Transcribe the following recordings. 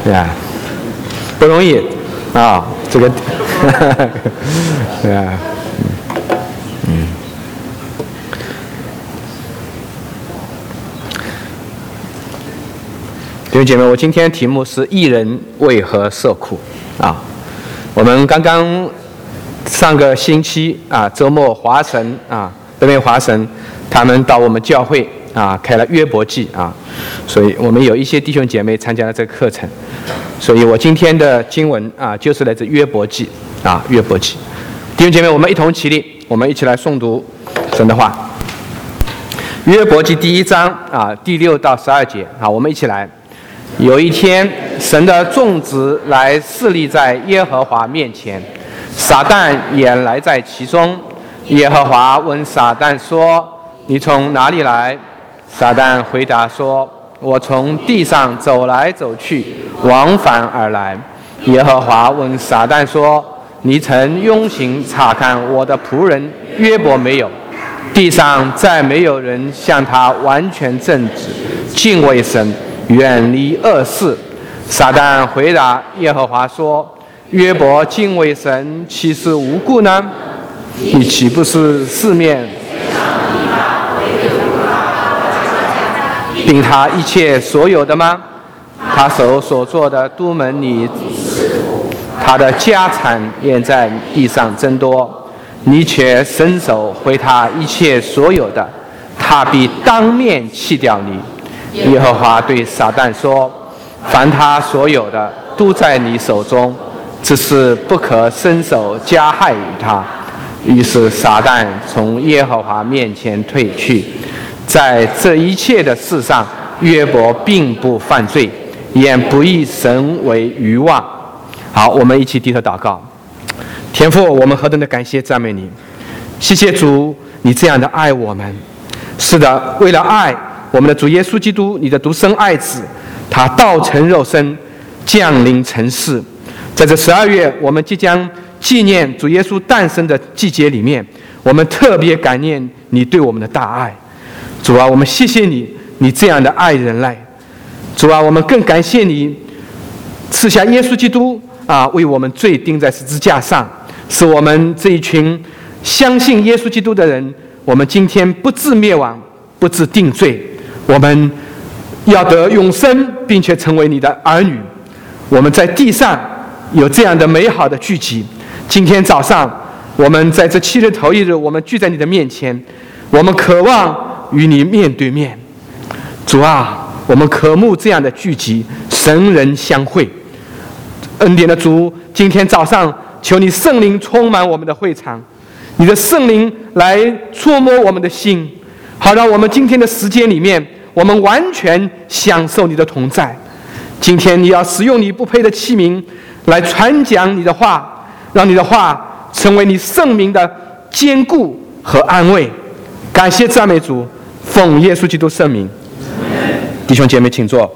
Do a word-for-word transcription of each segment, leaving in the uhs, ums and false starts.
对啊，不容易啊，这个，对啊，嗯，弟兄姐妹，我今天题目是义人为何受苦啊？我们刚刚上个星期啊，周末华神啊，北美华神他们到我们教会啊开了约伯记啊，所以我们有一些弟兄姐妹参加了这个课程，所以我今天的经文啊就是来自约伯记啊，约伯记。弟兄姐妹，我们一同起立，我们一起来诵读神的话。约伯记第一章啊，第六到十二节啊，我们一起来。有一天，神的众子来侍立在耶和华面前，撒旦也来在其中。耶和华问撒旦说：“你从哪里来？”撒旦回答说：“我从地上走来走去，往返而来。”耶和华问撒旦说：“你曾用心察看我的仆人约伯没有？地上再没有人像他完全正直，敬畏神，远离恶事。”撒旦回答耶和华说：“约伯敬畏神，岂是无故呢？你岂不是四面并他一切所有的吗？他手所做的都蒙你，他的家产也在地上增多，你却伸手回他一切所有的，他必当面弃掉你。”耶和华对撒旦说：“凡他所有的都在你手中，只是不可伸手加害于他。”于是撒旦从耶和华面前退去。在这一切的事上，约伯并不犯罪，也不以神为愚妄。好，我们一起低头祷告。天父，我们何等的感谢赞美你，谢谢主，你这样的爱我们。是的，为了爱我们的主耶稣基督，你的独生爱子，他道成肉身，降临尘世。在这十二月，我们即将纪念主耶稣诞生的季节里面，我们特别感念你对我们的大爱。主啊，我们谢谢你，你这样的爱人类。主啊，我们更感谢你赐下耶稣基督啊，为我们罪钉在十字架上，使我们这一群相信耶稣基督的人，我们今天不致灭亡，不致定罪，我们要得永生，并且成为你的儿女。我们在地上有这样的美好的聚集。今天早上，我们在这七日头一日，我们聚在你的面前，我们渴望与你面对面。主啊，我们渴慕这样的聚集，神人相会。恩典的主，今天早上求你圣灵充满我们的会场，你的圣灵来触摸我们的心，好让我们今天的时间里面，我们完全享受你的同在。今天你要使用你不配的器皿来传讲你的话，让你的话成为你圣名的坚固和安慰。感谢赞美主，奉耶稣基督圣名。弟兄姐妹请坐。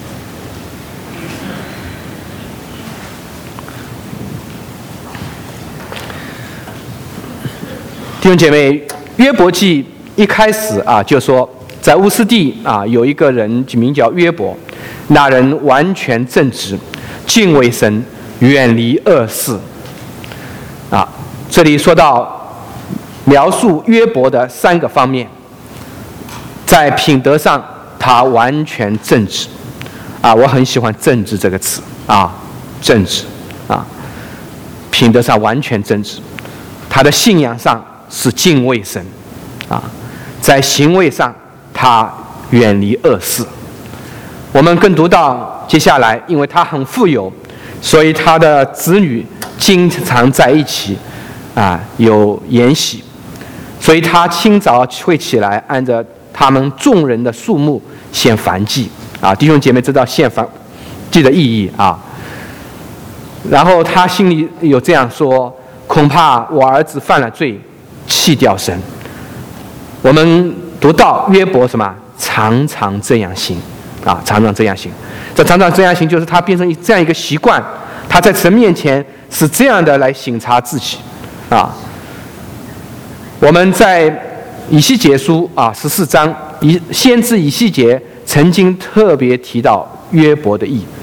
弟兄姐妹，约伯记一开始啊就说，在乌斯地啊有一个人名叫约伯，那人完全正直，敬畏神，远离恶事。啊，这里说到描述约伯的三个方面，在品德上他完全正直。啊，我很喜欢正直这个词啊，正直啊，品德上完全正直。他的信仰上是敬畏神啊，在行为上他远离恶事。我们更读到接下来，因为他很富有，所以他的子女经常在一起啊，有筵席，所以他清早会起来，按照他们众人的数目献燔祭啊。弟兄姐妹知道献燔祭的意义啊。然后他心里有这样说：恐怕我儿子犯了罪，弃掉神。我们读到约伯什么？常常这样行啊，常常这样行。这常常这样行，就是他变成这样一个习惯，他在神面前是这样的来省察自己啊。我们在以西结书啊十四章，以先知以西结曾经特别提到约伯的义，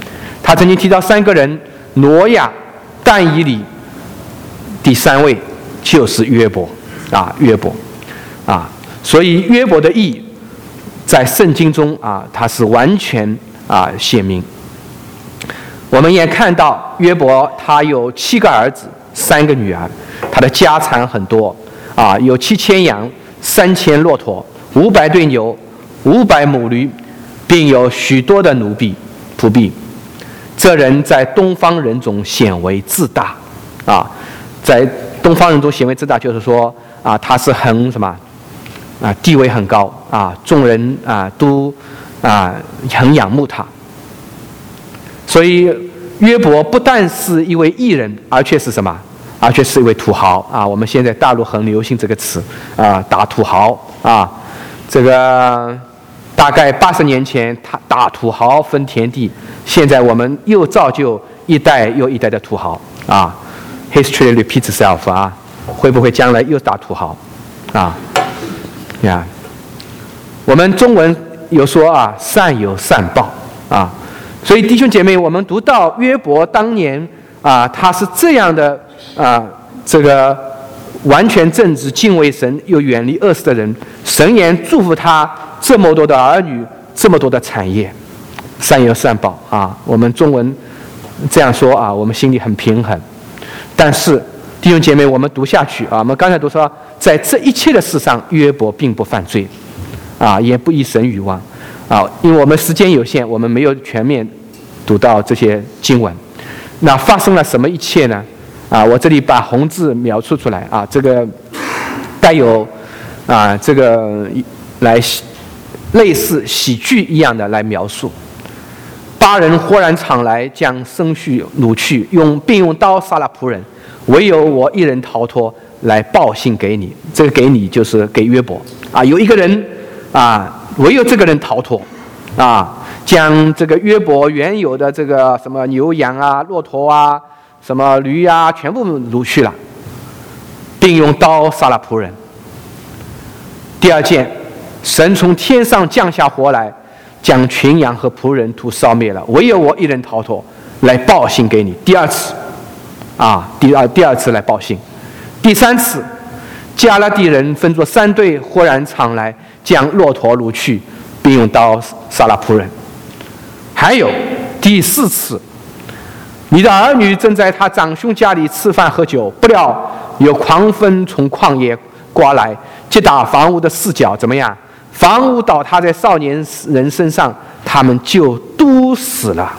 他曾经提到三个人，挪亚、但以理，第三位就是约伯啊，约伯啊，所以约伯的义在圣经中啊，它是完全啊显明。我们也看到约伯他有七个儿子，三个女儿，他的家产很多啊，有七千羊，三千骆驼，五百对牛，五百母驴，并有许多的奴婢仆婢。这人在东方人中显为自大啊，在东方人中显为自大，就是说啊，他是很什么啊，地位很高啊，众人啊都啊很仰慕他。所以约伯不但是一位义人，而且是什么？而且是一位土豪啊！我们现在大陆很流行这个词啊，打土豪啊。这个大概八十年前，他打土豪分田地，现在我们又造就一代又一代的土豪啊。History repeats itself 啊，会不会将来又打土豪啊？呀，我们中文有说啊，善有善报啊。所以弟兄姐妹，我们读到约伯当年啊，他是这样的啊，这个完全正直、敬畏神又远离恶事的人，神言祝福他这么多的儿女，这么多的产业，善有善报啊。我们中文这样说啊，我们心里很平衡。但是弟兄姐妹，我们读下去啊，我们刚才读说，在这一切的事上，约伯并不犯罪啊，也不以神愚妄。啊，因为我们时间有限，我们没有全面读到这些经文。那发生了什么一切呢？啊，我这里把红字描述出来啊，这个带有啊这个来类似喜剧一样的来描述。八人忽然场来，将牲畜掳去，用并用刀杀了仆人，唯有我一人逃脱，来报信给你。这个给你就是给约伯啊，有一个人啊。唯有这个人逃脱，啊，将这个约伯原有的这个什么牛羊啊、骆驼啊、什么驴啊，全部掳去了，并用刀杀了仆人。第二件，神从天上降下火来，将群羊和仆人都烧灭了，唯有我一人逃脱，来报信给你。第二次，啊，第二第二次来报信。第三次，迦勒底人分作三队，忽然场来，将骆驼掳去，并用刀杀了仆人。还有第四次，你的儿女正在他长兄家里吃饭喝酒，不料有狂风从旷野刮来，击打房屋的四角，怎么样？房屋倒塌在少年人身上，他们就都死了。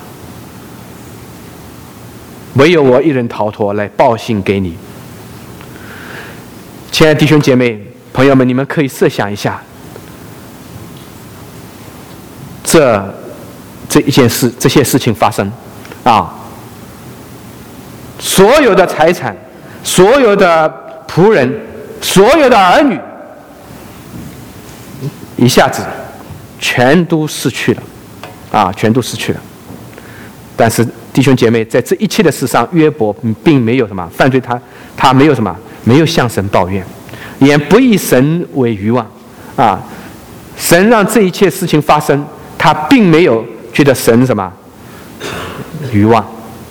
唯有我一人逃脱，来报信给你。亲爱的弟兄姐妹朋友们，你们可以设想一下，这这一件事，这些事情发生啊，所有的财产，所有的仆人，所有的儿女，一下子全都失去了啊，全都失去了。但是弟兄姐妹，在这一切的事上，约伯并没有什么犯罪，他他没有什么没有向神抱怨，也不以神为愚妄啊。神让这一切事情发生，他并没有觉得神什么愚妄。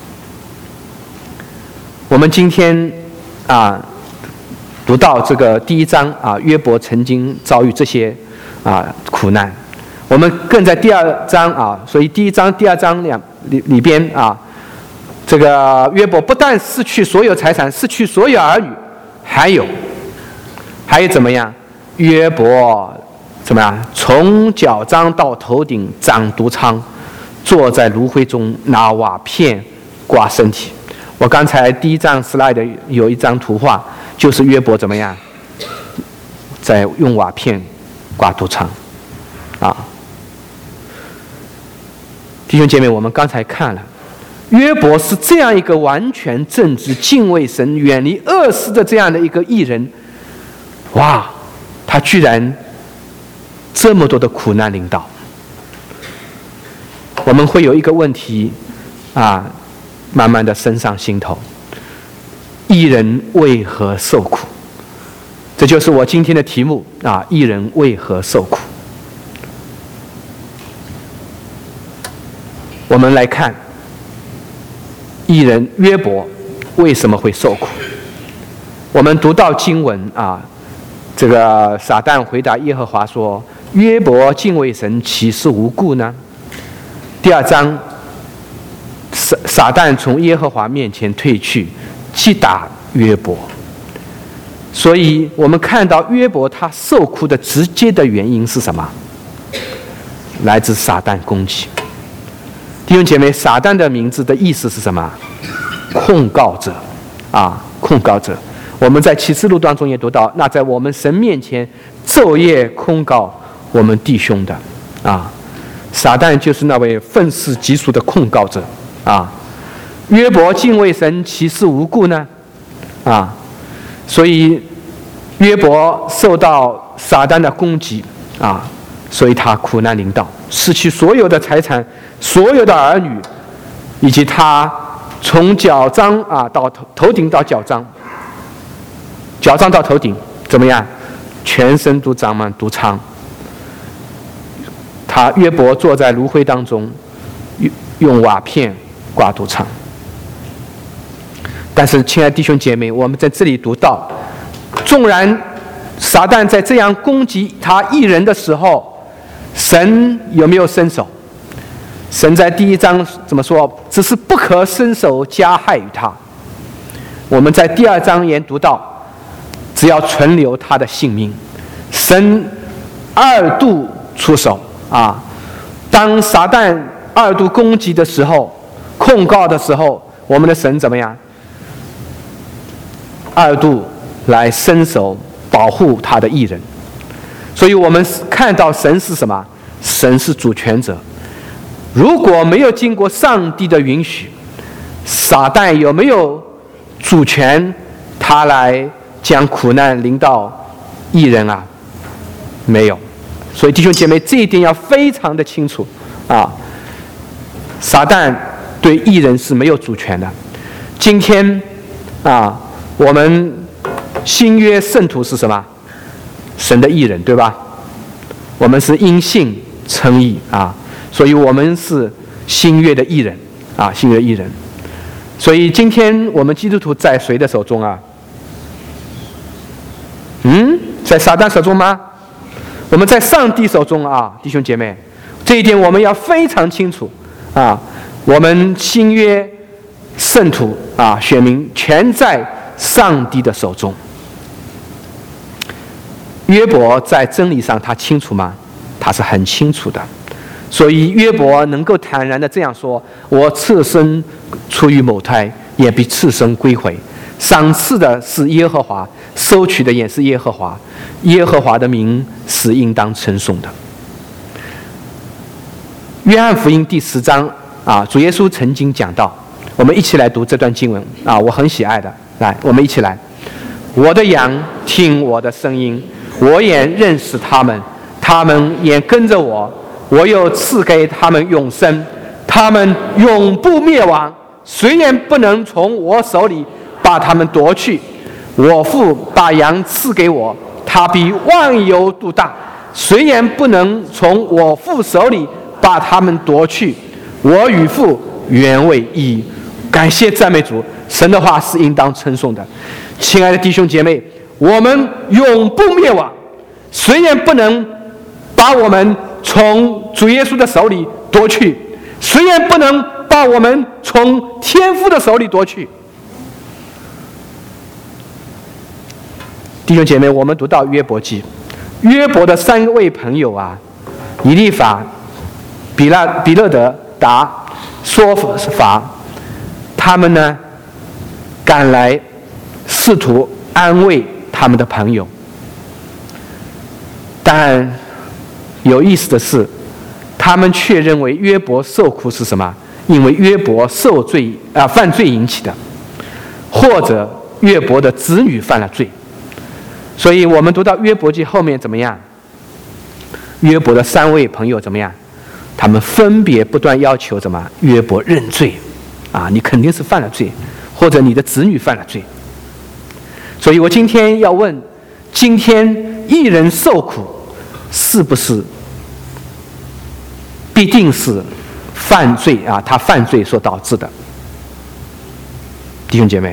我们今天啊读到这个第一章啊，约伯曾经遭遇这些啊苦难。我们更在第二章啊，所以第一章、第二章两里里边啊，这个约伯不但失去所有财产，失去所有儿女，还有还有怎么样？约伯怎么样？从脚掌到头顶长毒疮，坐在炉灰中拿瓦片刮身体。我刚才第一张 slide 有一张图画，就是约伯怎么样，在用瓦片刮毒疮啊。弟兄姐妹，我们刚才看了，约伯是这样一个完全正直、敬畏神、远离恶事的这样的一个义人，哇，他居然这么多的苦难临到。我们会有一个问题啊，慢慢的升上心头：义人为何受苦？这就是我今天的题目啊，义人为何受苦？我们来看义人约伯为什么会受苦？我们读到经文啊，这个撒旦回答耶和华说：“约伯敬畏神，岂是无故呢？”第二章，撒撒旦从耶和华面前退去，击打约伯。所以我们看到约伯他受苦的直接的原因是什么？来自撒旦攻击。弟兄姐妹，撒旦的名字的意思是什么？控告者啊，控告者。我们在启示录当中也读到，那在我们神面前昼夜控告我们弟兄的啊，撒旦就是那位愤世嫉俗的控告者啊。约伯敬畏神，岂是无故呢？啊，所以约伯受到撒旦的攻击啊，所以他苦难临到，失去所有的财产、所有的儿女，以及他从脚掌啊到头头顶到脚掌。脚掌到头顶怎么样？全身都长满毒疮。他约伯坐在炉灰当中，用瓦片刮毒疮。但是，亲爱的弟兄姐妹，我们在这里读到，纵然撒旦在这样攻击他义人的时候，神有没有伸手？神在第一章怎么说？只是不可伸手加害于他。我们在第二章也读到，只要存留他的性命，神二度出手啊！当撒旦二度攻击的时候，控告的时候，我们的神怎么样？二度来伸手保护他的义人。所以我们看到神是什么？神是主权者。如果没有经过上帝的允许，撒旦有没有主权他来将苦难临到义人啊？没有。所以弟兄姐妹，这一点要非常的清楚啊！撒旦对义人是没有主权的。今天啊，我们新约圣徒是什么？神的义人，对吧？我们是因信称义啊，所以我们是新约的义人啊，新约的义人。所以今天我们基督徒在谁的手中啊？嗯，在撒旦手中吗？我们在上帝手中啊，弟兄姐妹，这一点我们要非常清楚啊。我们新约圣徒啊，选民全在上帝的手中。约伯在真理上他清楚吗？他是很清楚的。所以约伯能够坦然的这样说：我赤身出于母胎，也必赤身归回。赏赐的是耶和华，收取的也是耶和华。耶和华的名是应当称颂的。约翰福音第十章啊，主耶稣曾经讲到，我们一起来读这段经文啊，我很喜爱的。来，我们一起来。我的羊听我的声音，我也认识他们，他们也跟着我。我又赐给他们永生，他们永不灭亡，谁也不能从我手里把他们夺去。我父把羊赐给我，他比万有都大，谁也不能从我父手里把他们夺去。我与父原为一。感谢赞美主，神的话是应当称颂的。亲爱的弟兄姐妹，我们永不灭亡，谁也不能把我们从主耶稣的手里夺去，谁也不能把我们从天父的手里夺去。弟兄姐妹，我们读到约伯记，约伯的三位朋友啊，以利法、比拉、比勒德达、说法，他们呢赶来试图安慰他们的朋友，但有意思的是，他们却认为约伯受苦是什么？因为约伯受罪啊、呃、犯罪引起的，或者约伯的子女犯了罪。所以我们读到约伯记后面怎么样？约伯的三位朋友怎么样？他们分别不断要求什么？约伯认罪啊，你肯定是犯了罪，或者你的子女犯了罪。所以我今天要问：今天一人受苦，是不是必定是犯罪啊？他犯罪所导致的？ 弟兄姐妹？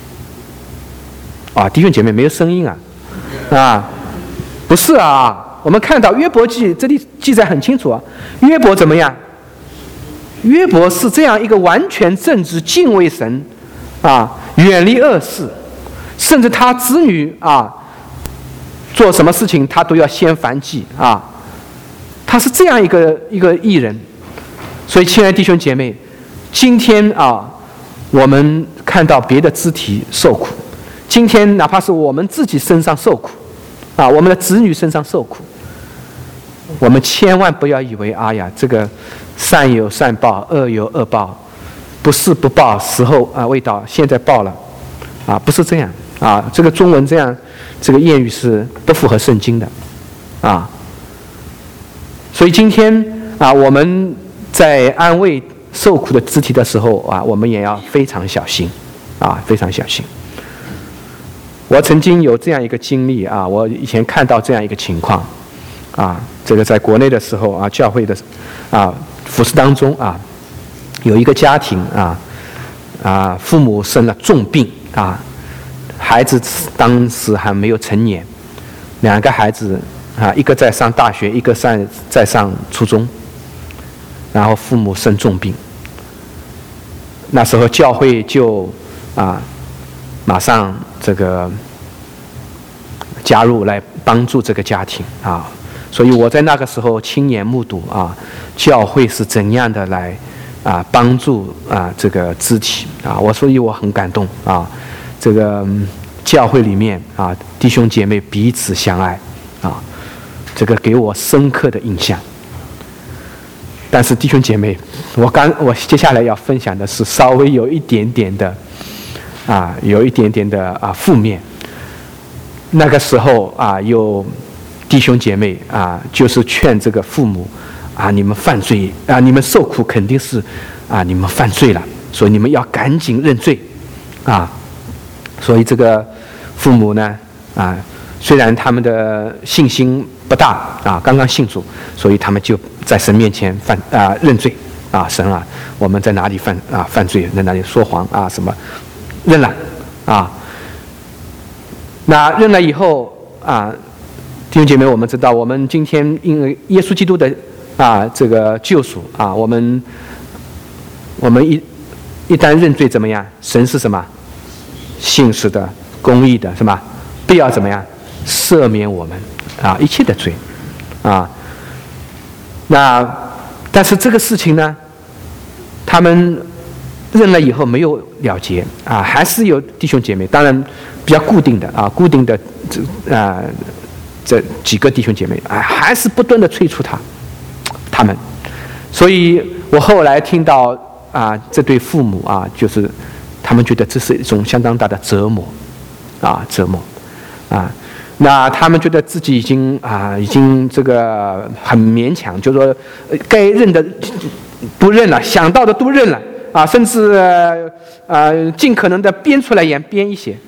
啊，弟兄姐妹没有声音啊，啊，不是啊，我们看到约伯记这里记载很清楚啊，约伯怎么样？约伯是这样一个完全正直、敬畏神，啊，远离恶事，甚至他子女啊做什么事情他都要先燔祭啊，他是这样一个一个义人。所以，亲爱的弟兄姐妹，今天啊，我们看到别的肢体受苦，今天哪怕是我们自己身上受苦，啊，我们的子女身上受苦，我们千万不要以为，哎呀，这个善有善报，恶有恶报，不是不报，时候啊未到，现在报了，啊，不是这样啊，这个中文这样，这个谚语是不符合圣经的，啊，所以今天啊，我们在安慰受苦的肢体的时候啊，我们也要非常小心，啊，非常小心。我曾经有这样一个经历啊，我以前看到这样一个情况，啊，这个在国内的时候啊，教会的啊服事当中啊，有一个家庭啊啊，父母生了重病啊，孩子当时还没有成年，两个孩子啊，一个在上大学，一个在在上初中。然后父母生重病，那时候教会就啊，马上这个加入来帮助这个家庭啊，所以我在那个时候亲眼目睹啊，教会是怎样的来啊帮助啊这个肢体啊，我所以我很感动啊，这个教会里面啊弟兄姐妹彼此相爱啊，这个给我深刻的印象。但是弟兄姐妹，我刚我接下来要分享的是稍微有一点点的，啊，有一点点的啊负面。那个时候啊，有弟兄姐妹啊，就是劝这个父母啊，你们犯罪啊，你们受苦肯定是啊，你们犯罪了，所以你们要赶紧认罪，啊，所以这个父母呢，啊，虽然他们的信心不大啊，刚刚信主，所以他们就在神面前犯啊认罪啊，神啊，我们在哪里犯啊犯罪，在哪里说谎啊什么，认了啊。那认了以后啊，弟兄姐妹，我们知道，我们今天因为耶稣基督的啊这个救赎啊，我们我们一一旦认罪怎么样？神是什么？信实的、公义的，是吗？必要怎么样？赦免我们啊一切的罪啊。那但是这个事情呢，他们认了以后没有了结啊，还是有弟兄姐妹，当然比较固定的啊，固定的这啊这几个弟兄姐妹啊，还是不断的催促他他们，所以我后来听到啊，这对父母啊，就是他们觉得这是一种相当大的折磨啊，折磨啊。那他们觉得自己已经啊，已经这个很勉强，就是说该认的不认了，想到的都认了啊，甚至呃尽可能的编出来也编一些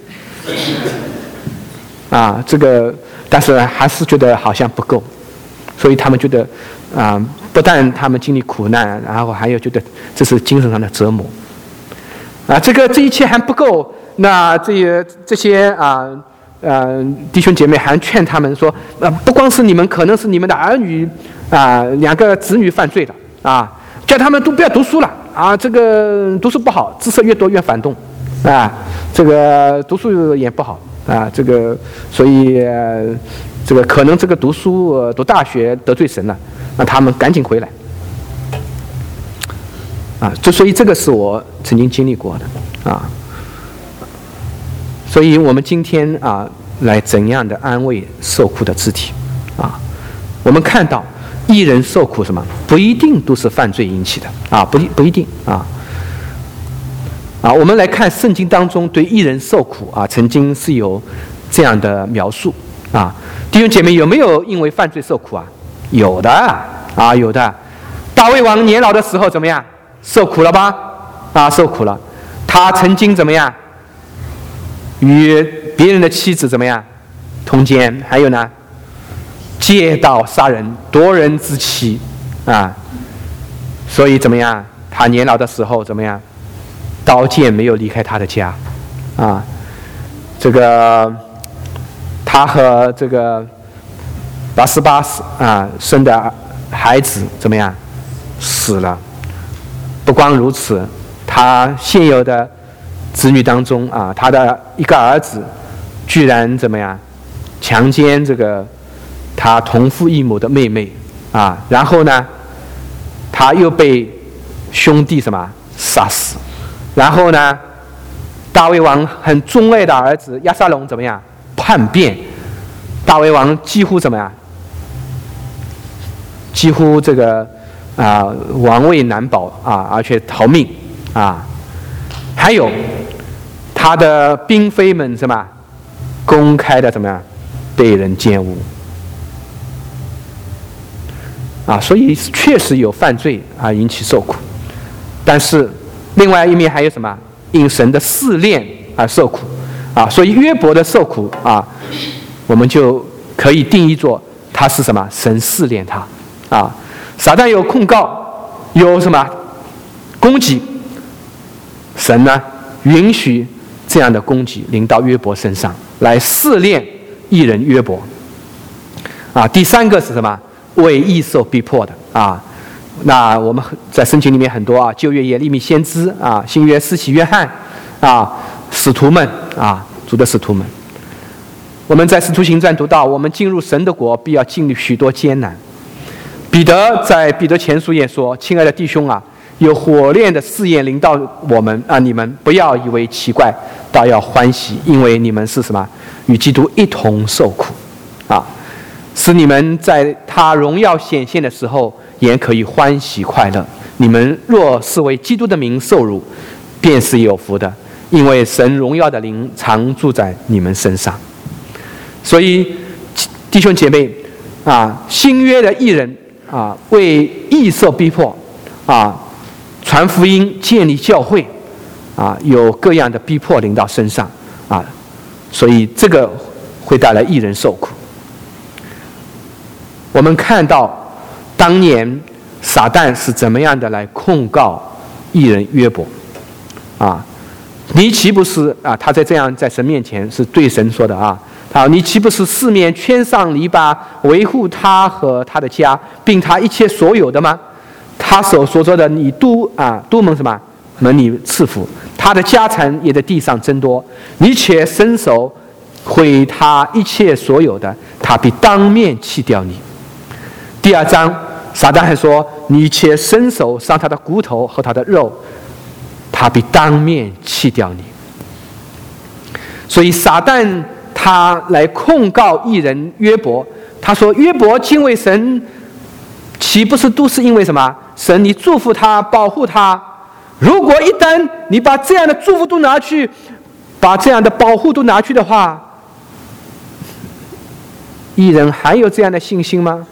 啊，这个但是还是觉得好像不够，所以他们觉得啊，不但他们经历苦难，然后还有觉得这是精神上的折磨啊，这个这一切还不够，那这些这些啊。呃，弟兄姐妹还劝他们说，呃，不光是你们，可能是你们的儿女啊、呃，两个子女犯罪了啊，叫他们都不要读书了啊，这个读书不好，知识越多越反动啊，这个读书也不好啊，这个所以、呃、这个可能这个读书、呃、读大学得罪神了，让他们赶紧回来啊，就所以这个是我曾经经历过的啊。所以我们今天啊，来怎样的安慰受苦的肢体啊？我们看到艺人受苦什么，不一定都是犯罪引起的啊，不不一定啊。啊，我们来看圣经当中对艺人受苦啊，曾经是有这样的描述啊。弟兄姐妹，有没有因为犯罪受苦啊？有的啊，有的。大卫王年老的时候怎么样？受苦了吧？啊，受苦了。他曾经怎么样？与别人的妻子怎么样通奸，还有呢，借刀杀人，夺人之妻啊，所以怎么样？他年老的时候怎么样？ 刀剑没有离开他的家，啊，这个他和这个拔示巴啊生的孩子怎么样？死了。不光如此，他现有的子女当中啊，他的一个儿子居然怎么样？强奸这个他同父异母的妹妹啊，然后呢，他又被兄弟什么杀死，然后呢，大卫王很钟爱的儿子押沙龙怎么样？叛变，大卫王几乎怎么样？几乎这个啊、呃、王位难保啊，而且逃命啊。还有他的嫔妃们什么公开的怎么样被人奸污啊，所以确实有犯罪啊，引起受苦。但是另外一面还有什么？因神的试炼而受苦啊，所以约伯的受苦啊，我们就可以定义作他是什么？神试炼他啊。撒旦有控告，有什么攻击？神呢允许这样的攻击临到约伯身上，来试炼义人约伯啊。第三个是什么？为义受逼迫的啊。那我们在圣经里面很多啊，旧约耶利米先知啊，新约施洗约翰啊，使徒们啊，主的使徒们。我们在使徒行传读到，我们进入神的国，必要经历许多艰难。彼得在彼得前书也说：“亲爱的弟兄啊，有火炼的试验临到我们啊，你们不要以为奇怪，倒要欢喜，因为你们是什么？与基督一同受苦啊，使你们在他荣耀显现的时候，也可以欢喜快乐。你们若是为基督的名受辱，便是有福的，因为神荣耀的灵常住在你们身上。”所以弟兄姐妹啊，新约的义人啊，为义受逼迫啊，传福音、建立教会啊，有各样的逼迫临到身上啊，所以这个会带来义人受苦。我们看到当年撒旦是怎么样的来控告义人约伯啊？你岂不是啊？他在这样在神面前是对神说的啊。好，你岂不是四面圈上篱笆，维护他和他的家，并他一切所有的吗？他所所做的，你都啊都蒙什么？蒙你赐福。他的家产也在地上增多，你且伸手毁他一切所有的，他必当面弃掉你。第二章，撒旦还说：你且伸手伤他的骨头和他的肉，他必当面弃掉你。所以撒旦他来控告义人约伯，他说：约伯敬畏神，岂不是都是因为什么？神你祝福他，保护他。如果一旦你把这样的祝福都拿去，把这样的保护都拿去的话，义人还有这样的信心吗？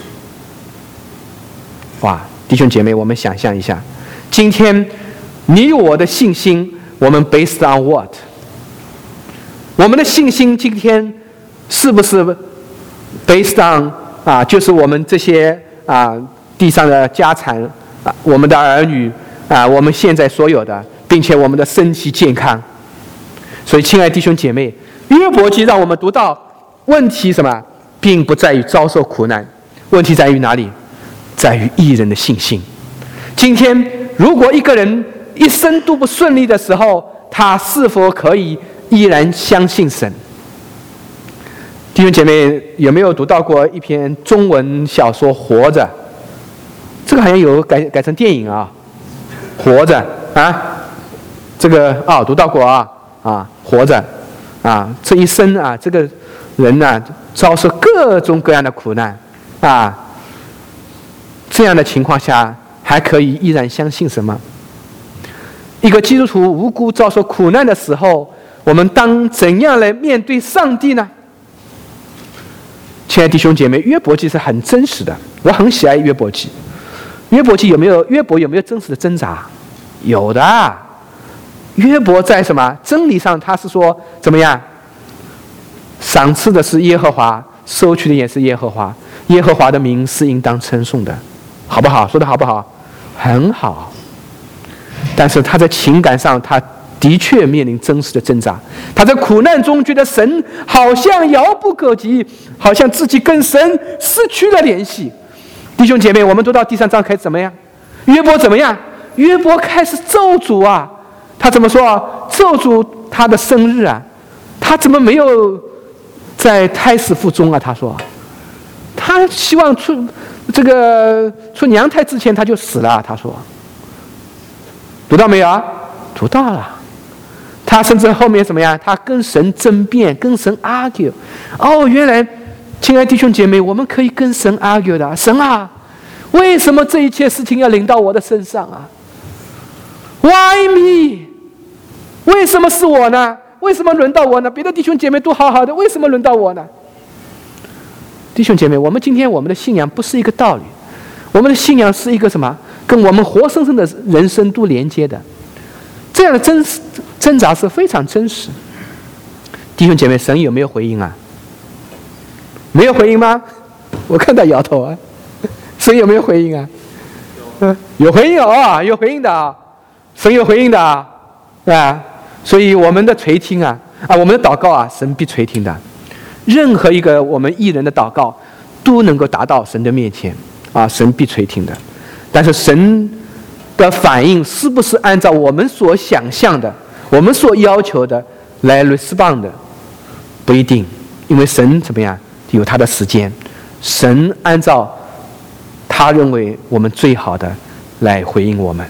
哇，弟兄姐妹，我们想象一下，今天你我的信心，我们 based on what？我们的信心今天是不是 based on 啊？就是我们这些啊地上的家产啊，我们的儿女啊，我们现在所有的，并且我们的身体健康。所以，亲爱的弟兄姐妹，约伯记让我们读到，问题什么，并不在于遭受苦难，问题在于哪里？在于义人的信心。今天，如果一个人一生都不顺利的时候，他是否可以依然相信神？弟兄姐妹，有没有读到过一篇中文小说《活着》？这个好像有改改成电影啊，《活着》啊，这个啊、哦、读到过啊啊，《活着》啊，这一生啊，这个人呢、啊、遭受各种各样的苦难啊，这样的情况下还可以依然相信什么？一个基督徒无辜遭受苦难的时候，我们当怎样来面对上帝呢？亲爱的弟兄姐妹，约伯记是很真实的，我很喜爱约伯记。约伯记有没有约伯有没有真实的挣扎？有的。约伯在什么真理上，他是说怎么样？赏赐的是耶和华，收取的也是耶和华，耶和华的名是应当称颂的，好不好？说的好不好？很好。 但是他在情感上，他的确面临真实的挣扎。他在苦难中觉得神好像遥不可及，好像自己跟神失去了联系。弟兄姐妹，我们读到第三章开始怎么样？约伯怎么样？约伯开始咒诅啊！他怎么说啊？咒诅他的生日啊！他怎么没有在胎死腹中啊？他说，他希望出这个出娘胎之前他就死了。他说，读到没有啊？读到了。他甚至后面怎么样？他跟神争辩，跟神 argue。哦，原来，亲爱弟兄姐妹，我们可以跟神 argue 的。神啊，为什么这一切事情要临到我的身上啊 ？Why me？ 为什么是我呢？为什么轮到我呢？别的弟兄姐妹都好好的，为什么轮到我呢？弟兄姐妹，我们今天我们的信仰不是一个道理，我们的信仰是一个什么？跟我们活生生的人生都连接的。这样的真挣扎是非常真实。弟兄姐妹，神有没有回应啊？没有回应吗？我看到摇头啊。神有没有回应啊？嗯，有回应啊，有回应的啊，神有回应的啊，对吧？所以我们的垂听啊，啊，我们的祷告啊，神必垂听的。任何一个我们义人的祷告，都能够达到神的面前啊，神必垂听的。但是神的反应是不是按照我们所想象的、我们所要求的来 respond 的，不一定，因为神怎么样有他的时间，神按照他认为我们最好的来回应我们。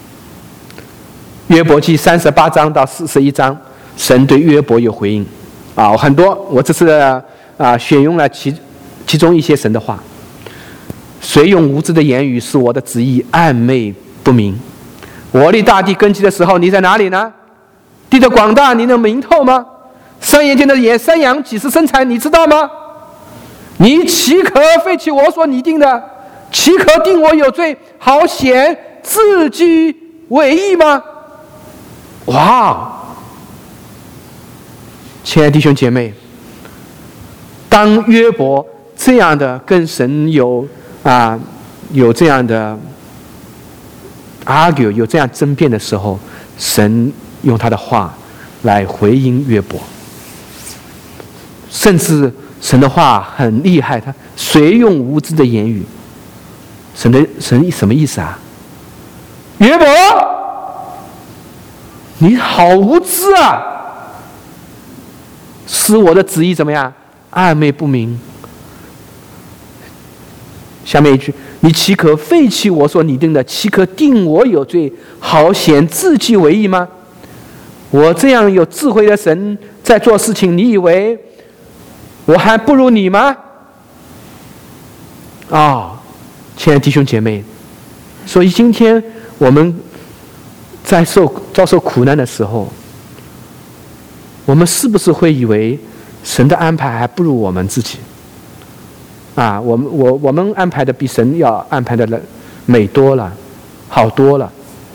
约伯记三十八章到四十一章，神对约伯有回应啊，很多，我这次啊选用了其其中一些神的话。谁用无知的言语使我的旨意暧昧不明？我立大地根基的时候，你在哪里呢？地的广大，你能明透吗？山岩间的野山羊几时生产，你知道吗？你岂可废弃我所拟定的？岂可定我有罪，好显自己为义吗？哇！亲爱的弟兄姐妹，当约伯这样的跟神有啊有这样的 argue 有这样争辩的时候，神用他的话来回应约伯，甚至神的话很厉害，他谁用无知的言语？神的神什么意思啊？约伯，你好无知啊！使我的旨意怎么样？暧昧不明。下面一句，你岂可废弃我所拟定的？岂可定我有罪，好显自己为义吗？我这样有智慧的神在做事情，你以为我还不如你吗？啊、哦，亲爱的弟兄姐妹，所以今天我们在受遭受苦难的时候，我们是不是会以为神的安排还不如我们自己？啊，我们我我们安排的比神要安排的美多了，好多了。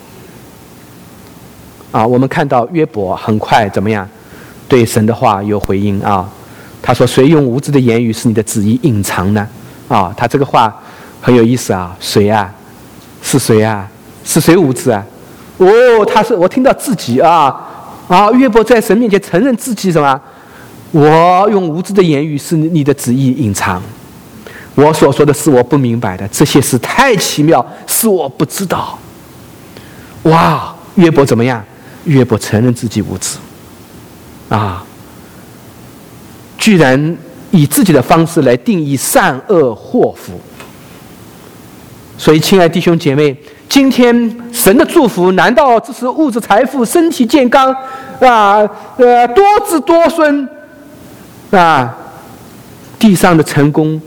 啊，我们看到约伯很快怎么样，对神的话有回应啊。他说：“谁用无知的言语使你的旨意隐藏呢？”啊，他这个话很有意思啊。谁啊？是谁啊？是谁无知啊？哦，他是我听到自己啊啊！约伯在神面前承认自己什么？我用无知的言语使你的旨意隐藏。我所说的是我不明白的，这些事太奇妙，是我不知道。哇，约伯怎么样？约伯承认自己无知，啊，居然以自己的方式来定义善恶祸福。所以，亲爱的弟兄姐妹，今天神的祝福难道只是物质财富、身体健康啊？呃，多子多孙啊？地上的成功？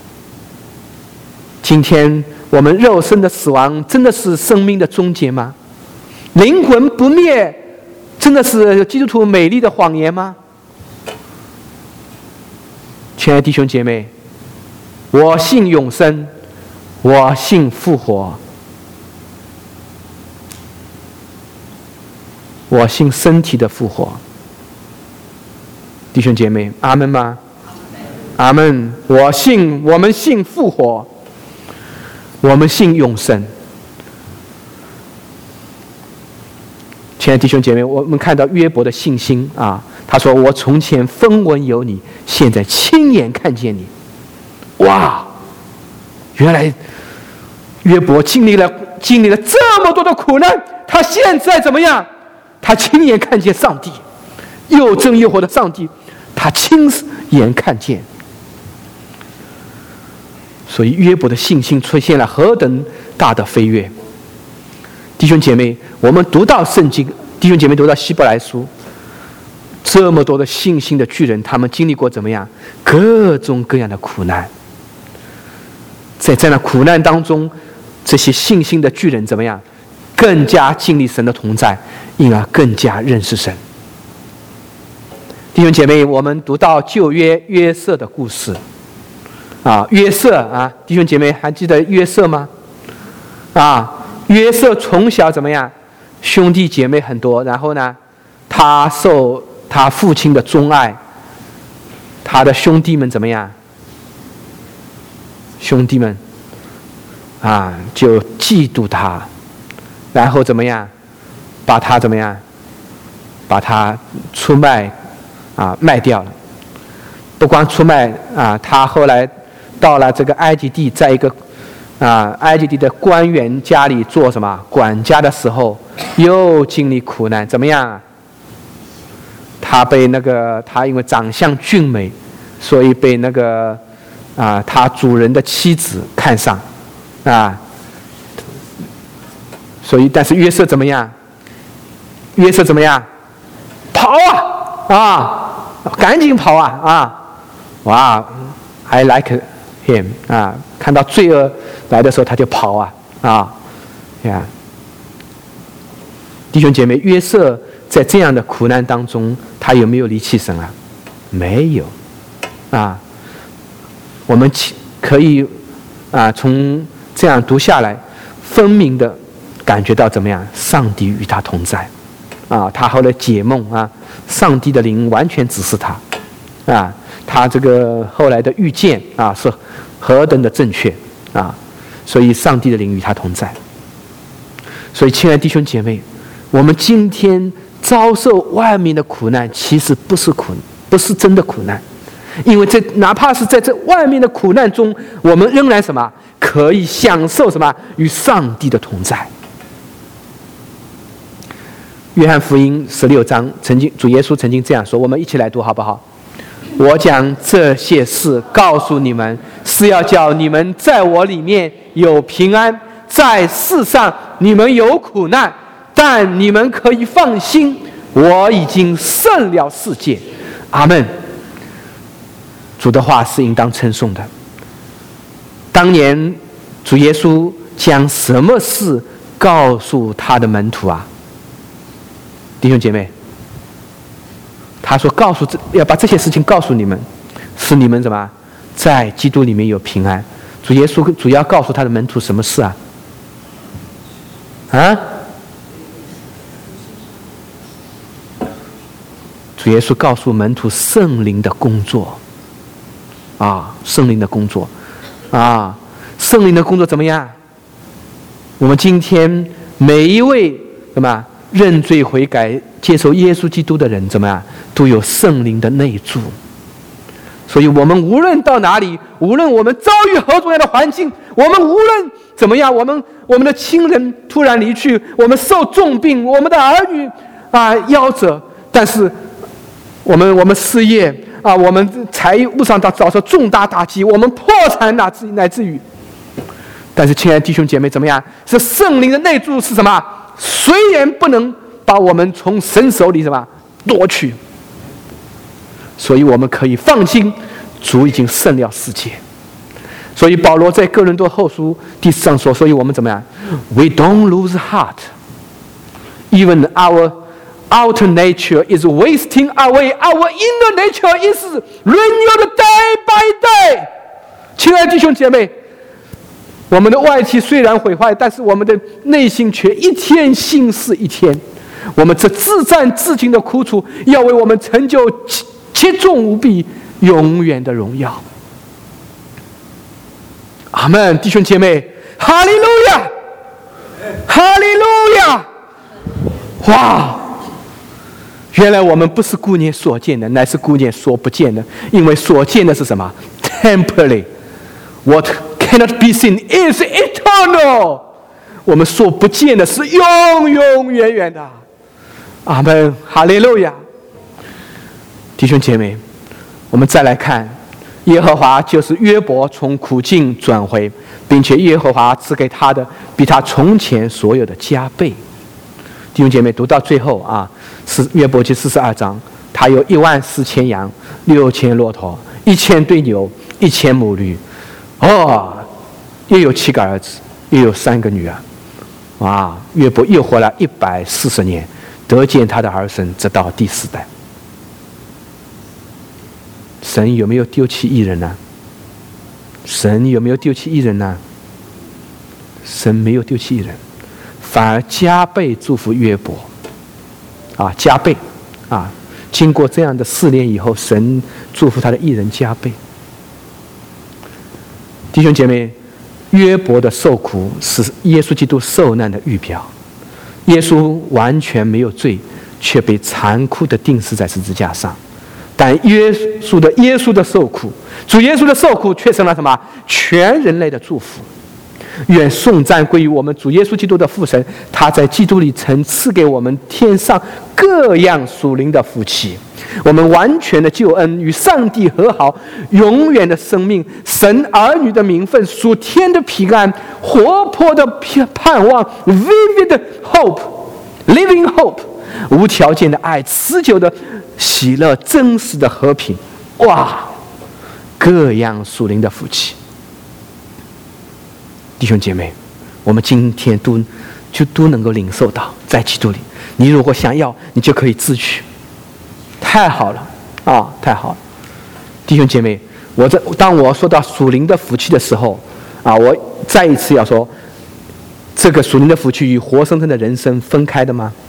今天我们肉身的死亡真的是生命的终结吗？灵魂不灭真的是基督徒美丽的谎言吗？亲爱的弟兄姐妹，我信永生，我信复活，我信身体的复活。弟兄姐妹，阿们吗？阿们。我信，我们信复活，我们信永生。 亲爱的弟兄姐妹，我们看到约伯的信心啊，他说：“我从前风闻有你，现在亲眼看见你。”哇！原来约伯经历了经历了这么多的苦难，他现在怎么样？他亲眼看见上帝，又真又活的上帝，他亲眼看见。所以约伯的信心出现了何等大的飞跃！弟兄姐妹，我们读到圣经，弟兄姐妹读到希伯来书，这么多的信心的巨人，他们经历过怎么样？各种各样的苦难。在这样的苦难当中，这些信心的巨人怎么样？更加经历神的同在，因而更加认识神。弟兄姐妹，我们读到旧约约瑟的故事啊，约瑟啊，弟兄姐妹还记得约瑟吗？啊，约瑟从小怎么样？兄弟姐妹很多，然后呢，他受他父亲的钟爱，他的兄弟们怎么样？兄弟们啊，就嫉妒他，然后怎么样？把他怎么样？把他出卖啊，卖掉了。不光出卖啊，他后来到了这个埃及地，在一个啊埃及地的官员家里做什么管家的时候，又经历苦难，怎么样啊？他被那个他因为长相俊美，所以被那个啊他主人的妻子看上啊，所以但是约瑟怎么样？约瑟怎么样？跑啊啊，赶紧跑啊啊！哇 ，I like him 啊！看到罪恶来的时候，他就跑啊啊呀！弟兄姐妹，约瑟在这样的苦难当中，他有没有离弃神啊？没有啊！我们可以啊，从这样读下来，分明的感觉到怎么样？上帝与他同在啊！他后来解梦啊，上帝的灵完全指示他啊！他这个后来的预见啊，是何等的正确啊！所以上帝的灵与他同在。所以，亲爱的弟兄姐妹，我们今天遭受外面的苦难，其实不是苦，不是真的苦难，因为这哪怕是在这外面的苦难中，我们仍然什么可以享受什么与上帝的同在。约翰福音十六章，曾经主耶稣曾经这样说，我们一起来读好不好？我讲这些事告诉你们，是要叫你们在我里面有平安，在世上你们有苦难，但你们可以放心，我已经胜了世界。阿们。主的话是应当称颂的。当年主耶稣将什么事告诉他的门徒啊？弟兄姐妹，他说告诉这要把这些事情告诉你们，使你们什么在基督里面有平安。主耶稣主要告诉他的门徒什么事啊？啊？主耶稣告诉门徒圣灵的工作啊，圣灵的工作啊，圣灵的工作怎么样？我们今天每一位什么认罪悔改接受耶稣基督的人怎么样，都有圣灵的内住。所以我们无论到哪里，无论我们遭遇何种样的环境，我们无论怎么样，我们我们的亲人突然离去，我们受重病，我们的儿女啊夭折，但是我们我们失业啊，我们财务上遭受重大打击，我们破产乃至乃至于，但是亲爱的弟兄姐妹怎么样？是圣灵的内住是什么？虽然不能把我们从神手里什么夺去，所以我们可以放心，主已经胜了世界。所以保罗在哥林多后书第四章说，所以我们怎么样 ？We don't lose heart, even our outer nature is wasting away. Our inner nature is renewed day by day. 亲爱的弟兄姐妹，我们的外体虽然毁坏，但是我们的内心却一天新似一天。我们这自战自尽的苦楚，要为我们成就切重无比、永远的荣耀。阿们，弟兄姐妹，哈利路亚，哈利路亚！ 哇！原来我们不是顾念所见的，乃是顾念所不见的。因为所见的是什么 ？Temporary. What cannot be seen is eternal. 我们所不见的是永永远远的。阿们，哈利路亚！弟兄姐妹，我们再来看，耶和华就是约伯从苦境转回，并且耶和华赐给他的比他从前所有的加倍。弟兄姐妹，读到最后啊，是约伯记四十二章，他有一万四千羊，六千骆驼，一千对牛，一千母驴，哦，又有七个儿子，又有三个女儿，啊，约伯又活了一百四十年，得见他的儿孙，直到第四代。神有没有丢弃义人呢？神有没有丢弃义人呢？神没有丢弃义人，反而加倍祝福约伯，啊，加倍，啊，经过这样的试炼以后，神祝福他的义人加倍。弟兄姐妹，约伯的受苦是耶稣基督受难的预表。耶稣完全没有罪，却被残酷的钉死在十字架上。但耶稣的耶稣的受苦，主耶稣的受苦却成了什么？全人类的祝福。愿颂赞归于我们主耶稣基督的父神，他在基督里曾赐给我们天上各样属灵的福气，我们完全的救恩，与上帝和好，永远的生命，神儿女的名分，属天的平安，活泼的盼望 vivid hope living hope， 无条件的爱，持久的喜乐，真实的和平。哇，各样属灵的福气。弟兄姐妹，我们今天都就都能够领受到，在基督里，你如果想要，你就可以自取。太好了啊，太好了！弟兄姐妹，我这当我说到属灵的福气的时候啊，我再一次要说，这个属灵的福气与活生生的人生分开的吗？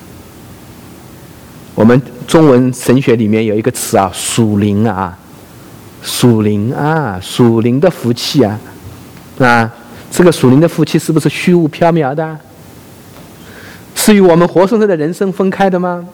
我们中文神学里面有一个词啊，属灵啊，属灵啊，属灵的福气啊，啊。这个属灵的福气是不是虚无缥缈的？是与我们活生生的人生分开的吗？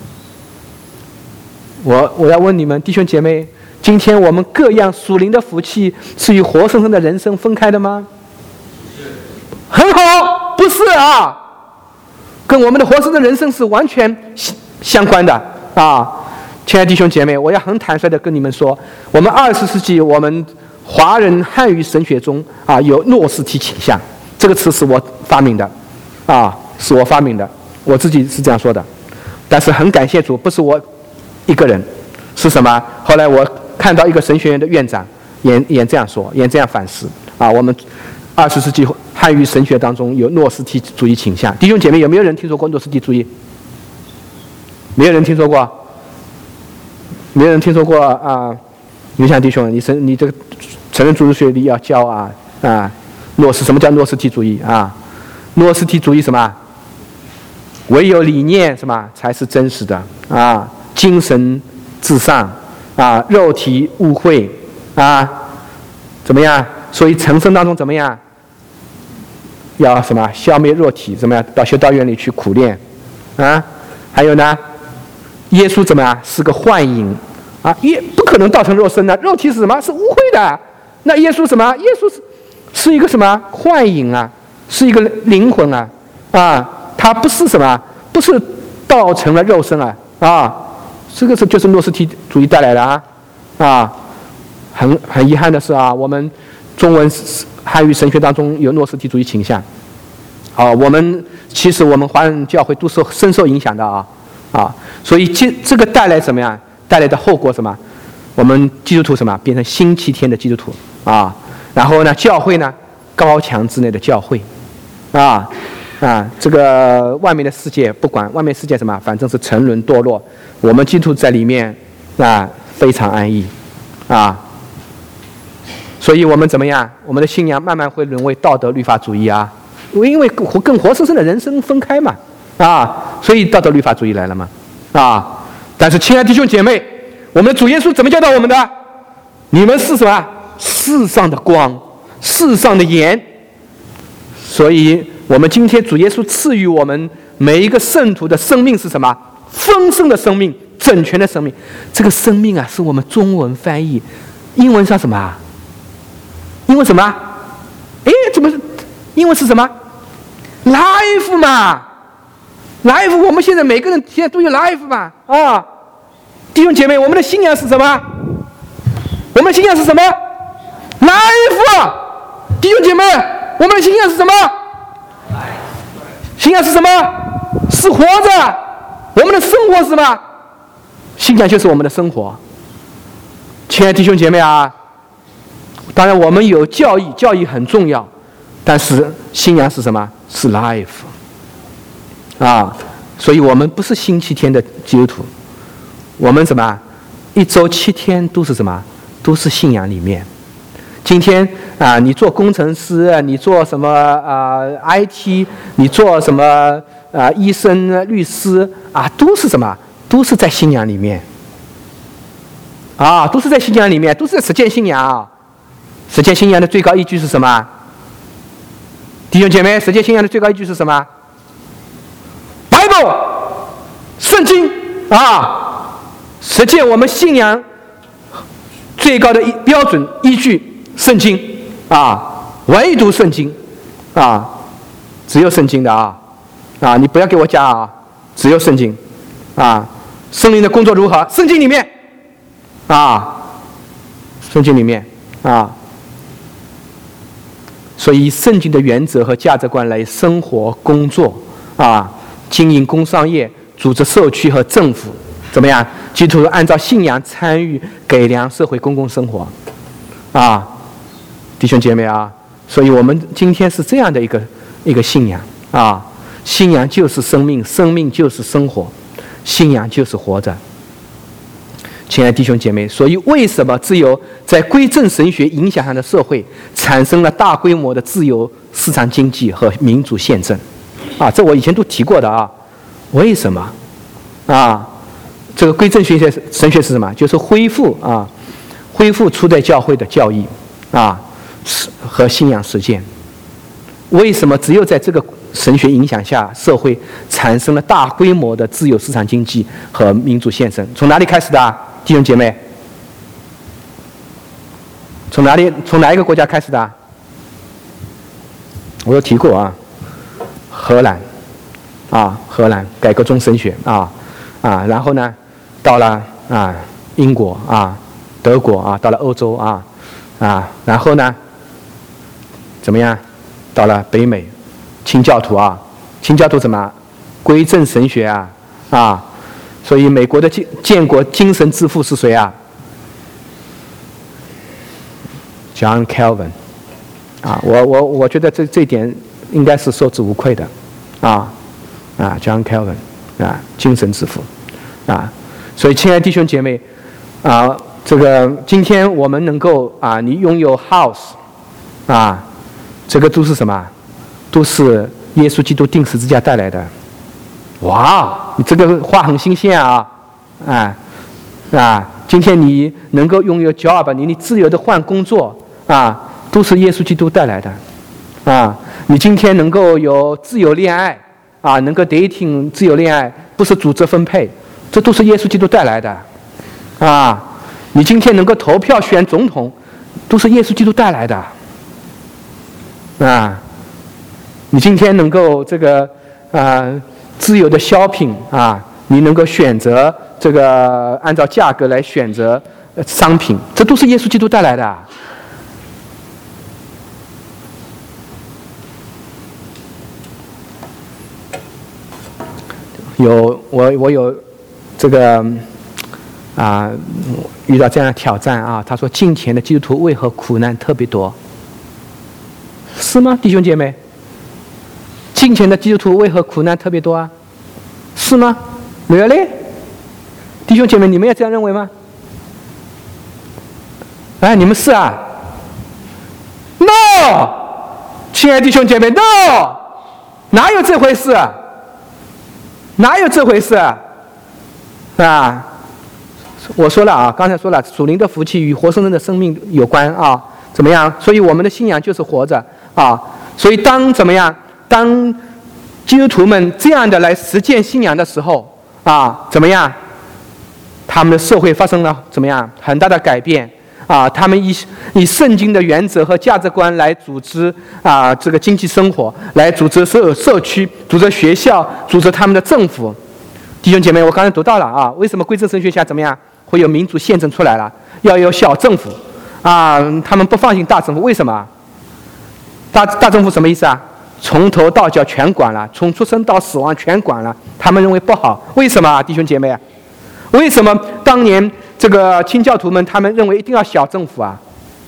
我我要问你们弟兄姐妹，今天我们各样属灵的福气是与活生生的人生分开的吗？很好，不是啊，跟我们的活生生的人生是完全相关的啊！亲爱的弟兄姐妹，我要很坦率的跟你们说，我们二十世纪我们华人汉语神学中啊，有诺斯提倾向，这个词是我发明的，啊，是我发明的，我自己是这样说的。但是很感谢主，不是我一个人，是什么？后来我看到一个神学院的院长也也这样说，也这样反思啊。我们二十世纪汉语神学当中有诺斯提主义倾向。弟兄姐妹，有没有人听说过诺斯提主义？没有人听说过？没有人听说过啊？你想弟兄，你神你这个。承认主日学里要教啊啊，诺斯什么叫诺斯提主义啊？诺斯提主义什么？唯有理念什么才是真实的啊？精神至上啊，肉体污秽啊，怎么样？所以成圣当中怎么样？要什么？消灭肉体，怎么样？到修道院里去苦练啊？还有呢？耶稣怎么样？是个幻影啊，也不可能道成肉身的，肉体是什么？是污秽的。那耶稣什么？耶稣是是一个什么幻影啊？是一个灵魂啊！啊，他不是什么？不是道成了肉身啊！啊，这个是就是诺斯提主义带来的啊！啊，很很遗憾的是啊，我们中文汉语神学当中有诺斯提主义倾向。啊，我们其实我们华人教会都受深受影响的啊啊，所以这这个带来什么呀？带来的后果什么？我们基督徒什么变成星期天的基督徒啊？然后呢，教会呢高墙之内的教会，啊啊，这个外面的世界不管外面世界什么，反正是沉沦堕落，我们基督徒在里面啊非常安逸，啊，所以我们怎么样？我们的信仰慢慢会沦为道德律法主义啊，因为跟活生生的人生分开嘛，啊，所以道德律法主义来了嘛，啊，但是亲爱的弟兄姐妹。我们的主耶稣怎么教导我们的？你们是什么？世上的光，世上的盐。所以我们今天主耶稣赐予我们每一个圣徒的生命是什么？丰盛的生命，整全的生命。这个生命啊，是我们中文翻译，英文是什么啊？英文什么？哎，怎么？英文是什么 ？life 嘛 ，life。我们现在每个人现在都有 life 嘛，啊，弟兄姐妹，我们的信仰是什么？我们的信仰是什么 ？life。弟兄姐妹，我们的信仰是什么？信仰是什么？是活着。我们的生活是什么？信仰就是我们的生活。亲爱的弟兄姐妹啊，当然我们有教义，教义很重要，但是信仰是什么？是 life 啊！所以我们不是星期天的基督徒，我们什么？一周七天都是什么？都是信仰里面。今天啊，你做工程师，你做什么啊 ？I T， 你做什么啊？医生、律师啊，都是什么？都是在信仰里面。啊，都是在信仰里面，都是在实践信仰。实践信仰的最高依据是什么？弟兄姐妹，实践信仰的最高依据是什么 ？Bible， 圣经啊，实践我们信仰最高的标准依据。圣经啊，唯独圣经啊，只有圣经的啊啊！你不要给我加啊，只有圣经啊。圣灵的工作如何？圣经里面啊，圣经里面啊。所以以圣经的原则和价值观来生活、工作啊，经营工商业、组织社区和政府，怎么样？基督徒按照信仰参与改良社会公共生活啊。弟兄姐妹啊，所以我们今天是这样的一个一个信仰啊，信仰就是生命，生命就是生活，信仰就是活着。亲爱的弟兄姐妹，所以为什么只有在归正神学影响下的社会产生了大规模的自由市场经济和民主宪政？啊，这我以前都提过的啊。为什么？啊，这个归正神学神学是什么？就是恢复啊，恢复初代教会的教义啊。和信仰实践，为什么只有在这个神学影响下，社会产生了大规模的自由市场经济和民主宪政？从哪里开始的、啊，弟兄姐妹？从哪里？从哪一个国家开始的、啊？我有提过啊，荷兰，啊，荷兰改革宗神学啊啊，然后呢，到了啊英国啊，德国啊，到了欧洲啊啊，然后呢？怎么样？到了北美，清教徒啊，清教徒怎么？归正神学啊啊！所以美国的建建国精神之父是谁啊 ？John Calvin 啊，我我我觉得这这一点应该是受之无愧的啊啊 ，John Calvin 啊，精神之父啊！所以，亲爱的弟兄姐妹啊，这个今天我们能够啊，你拥有 house 啊。这个都是什么？都是耶稣基督钉十字架带来的。哇，你这个话很新鲜啊！啊啊，今天你能够拥有 job， 你你自由的换工作啊，都是耶稣基督带来的。啊，你今天能够有自由恋爱啊，能够 dating 自由恋爱，不是组织分配，这都是耶稣基督带来的。啊，你今天能够投票选总统，都是耶稣基督带来的。啊，你今天能够这个啊、呃、自由的 shopping 啊，你能够选择这个按照价格来选择商品，这都是耶稣基督带来的。有我我有这个啊遇到这样的挑战啊，他说近前的基督徒为何苦难特别多？是吗，弟兄姐妹？近前的基督徒为何苦难特别多啊？是吗 ？Really？ 弟兄姐妹，你们也这样认为吗？哎，你们是啊 ？No， 亲爱的弟兄姐妹 ，No， 哪有这回事啊？哪有这回事啊？啊，我说了啊，刚才说了，属灵的福气与活生生的生命有关啊。怎么样？所以我们的信仰就是活着。啊，所以当怎么样？当基督徒们这样的来实践信仰的时候啊，怎么样？他们的社会发生了怎么样很大的改变啊？他们以以圣经的原则和价值观来组织啊这个经济生活，来组织所有社区，组织学校，组织他们的政府。弟兄姐妹，我刚才读到了啊，为什么归正神学下怎么样会有民主宪政出来了？要有小政府啊，他们不放心大政府，为什么？大大政府什么意思啊？从头到脚全管了，从出生到死亡全管了，他们认为不好。为什么啊，弟兄姐妹？为什么当年这个清教徒们他们认为一定要小政府啊？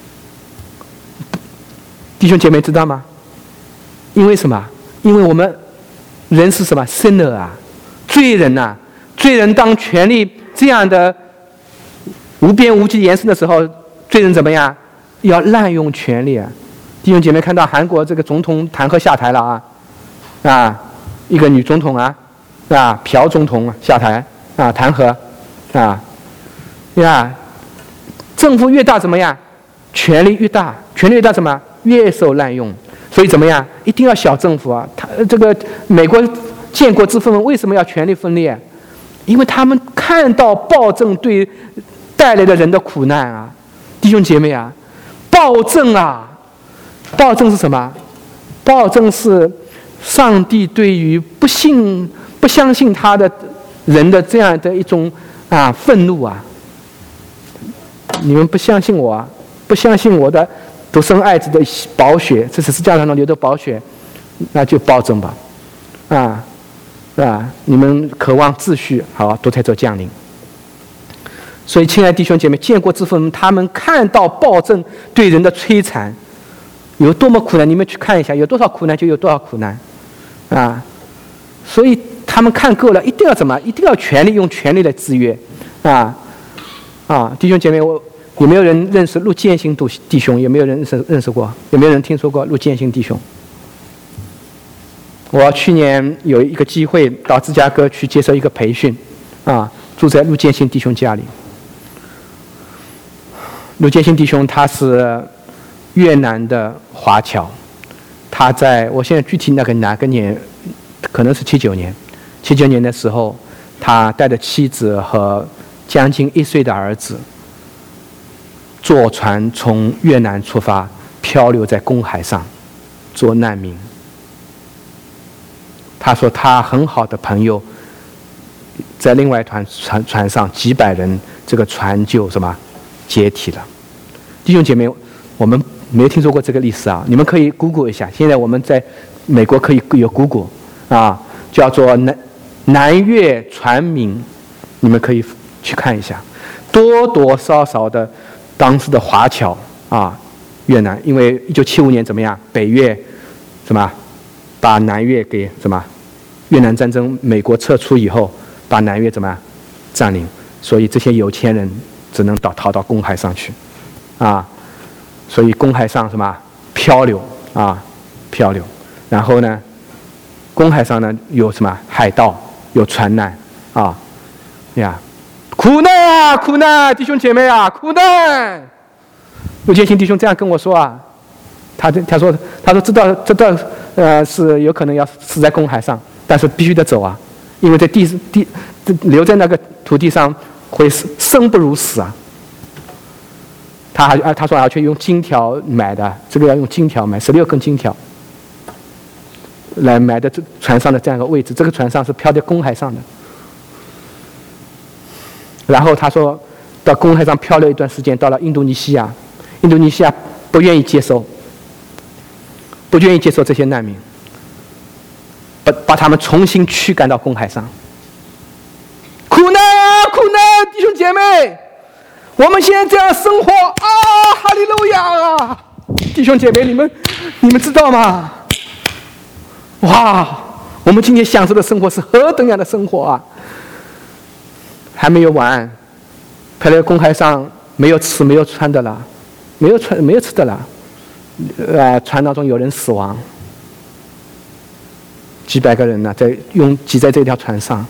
弟兄姐妹知道吗？因为什么？因为我们人是什么 sinner 啊，罪人呐、啊，罪人当权力这样的无边无际延伸的时候，罪人怎么样？要滥用权力啊！弟兄姐妹看到韩国这个总统弹劾下台了啊，啊，一个女总统啊，啊，朴总统下台啊，弹劾。啊，呀，政府越大怎么样？权力越大，权力越大怎么越受滥用？所以怎么样？一定要小政府啊！他这个美国建国之父为什么要权力分裂？因为他们看到暴政对带来的人的苦难啊，弟兄姐妹啊，暴政啊，暴政是什么？暴政是上帝对于不信、不相信他的人的这样的一种。啊，愤怒啊！你们不相信我啊，不相信我的独生爱子的宝血，这是十字架上流的宝血，那就暴政吧，啊，是吧？你们渴望秩序，好，独裁者降临。所以，亲爱的弟兄姐妹，建国之父们他们看到暴政对人的摧残有多么苦难，你们去看一下，有多少苦难就有多少苦难，啊，所以。他们看够了，一定要怎么？一定要权力，用权力来制约，啊啊！弟兄姐妹，我有没有人认识陆建兴弟兄？有没有人认识认识过？有没有人听说过陆建兴弟兄？我去年有一个机会到芝加哥去接受一个培训，啊，住在陆建兴弟兄家里。陆建兴弟兄他是越南的华侨，他在我现在具体那个哪个年，可能是七九年。七九年的时候，他带着妻子和将近一岁的儿子，坐船从越南出发，漂流在公海上，做难民。他说他很好的朋友，在另外一团船船上几百人，这个船就什么解体了。弟兄姐妹，我们没有听说过这个历史啊，你们可以 Google 一下。现在我们在美国可以有 Google 啊，叫做南。南越船民，你们可以去看一下，多多少少的当时的华侨啊，越南，因为一九七五年怎么样，北越什么把南越给什么越南战争，美国撤出以后，把南越怎么样占领，所以这些有钱人只能到逃到公海上去，啊，所以公海上什么漂流啊漂流，然后呢，公海上呢有什么海盗。有船难啊呀，苦难啊，苦难，弟兄姐妹啊，苦难。陆建兴弟兄这样跟我说啊，他他说他说知道知道呃是有可能要死在公海上，但是必须得走啊，因为在地地留在那个土地上会生不如死啊。他还啊他说还要去用金条买的，这个要用金条买十六根金条。来买的这船上的这样一个位置，这个船上是漂在公海上的。然后他说，到公海上漂了一段时间，到了印度尼西亚，印度尼西亚不愿意接收，不愿意接受这些难民，把把他们重新驱赶到公海上。苦难啊，苦难，弟兄姐妹，我们现在这样生活啊，哈利路亚啊！弟兄姐妹，你们你们知道吗？哇，我们今天享受的生活是何等样的生活啊！还没有完，漂在公海上没有吃没有穿的了，没有穿没有吃的了，呃，船当中有人死亡，几百个人呢，在拥挤在这条船上。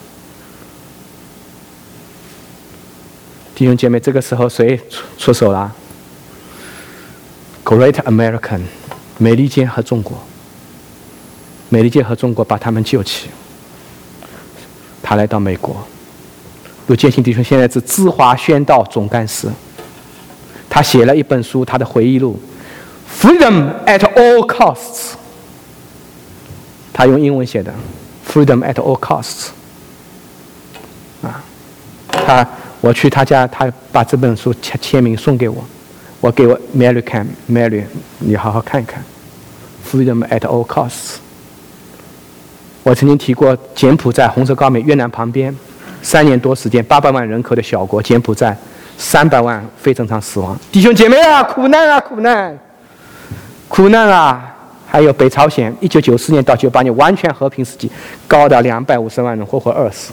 弟兄姐妹，这个时候谁出出手了 ？Great American， 美利坚和中国。 美利坚合众国把他们救起，他来到美国。陆建新弟兄现在是知华宣道总干事，他写了一本书，他的回忆录《Freedom at all costs》，他用英文写的 Freedom at all costs 啊，他我去他家，他把这本书签签名送给我，我给我 Mary 看 Mary 你好好看一看 Freedom at all costs。 我曾经提过柬埔寨红色高棉越南旁边三年多时间八百万人口的小国柬埔寨三百万非正常死亡，弟兄姐妹啊，苦难啊苦难苦难啊！还有北朝鲜，一九九四年到九八年完全和平时期，高达两百五十万人活活饿死。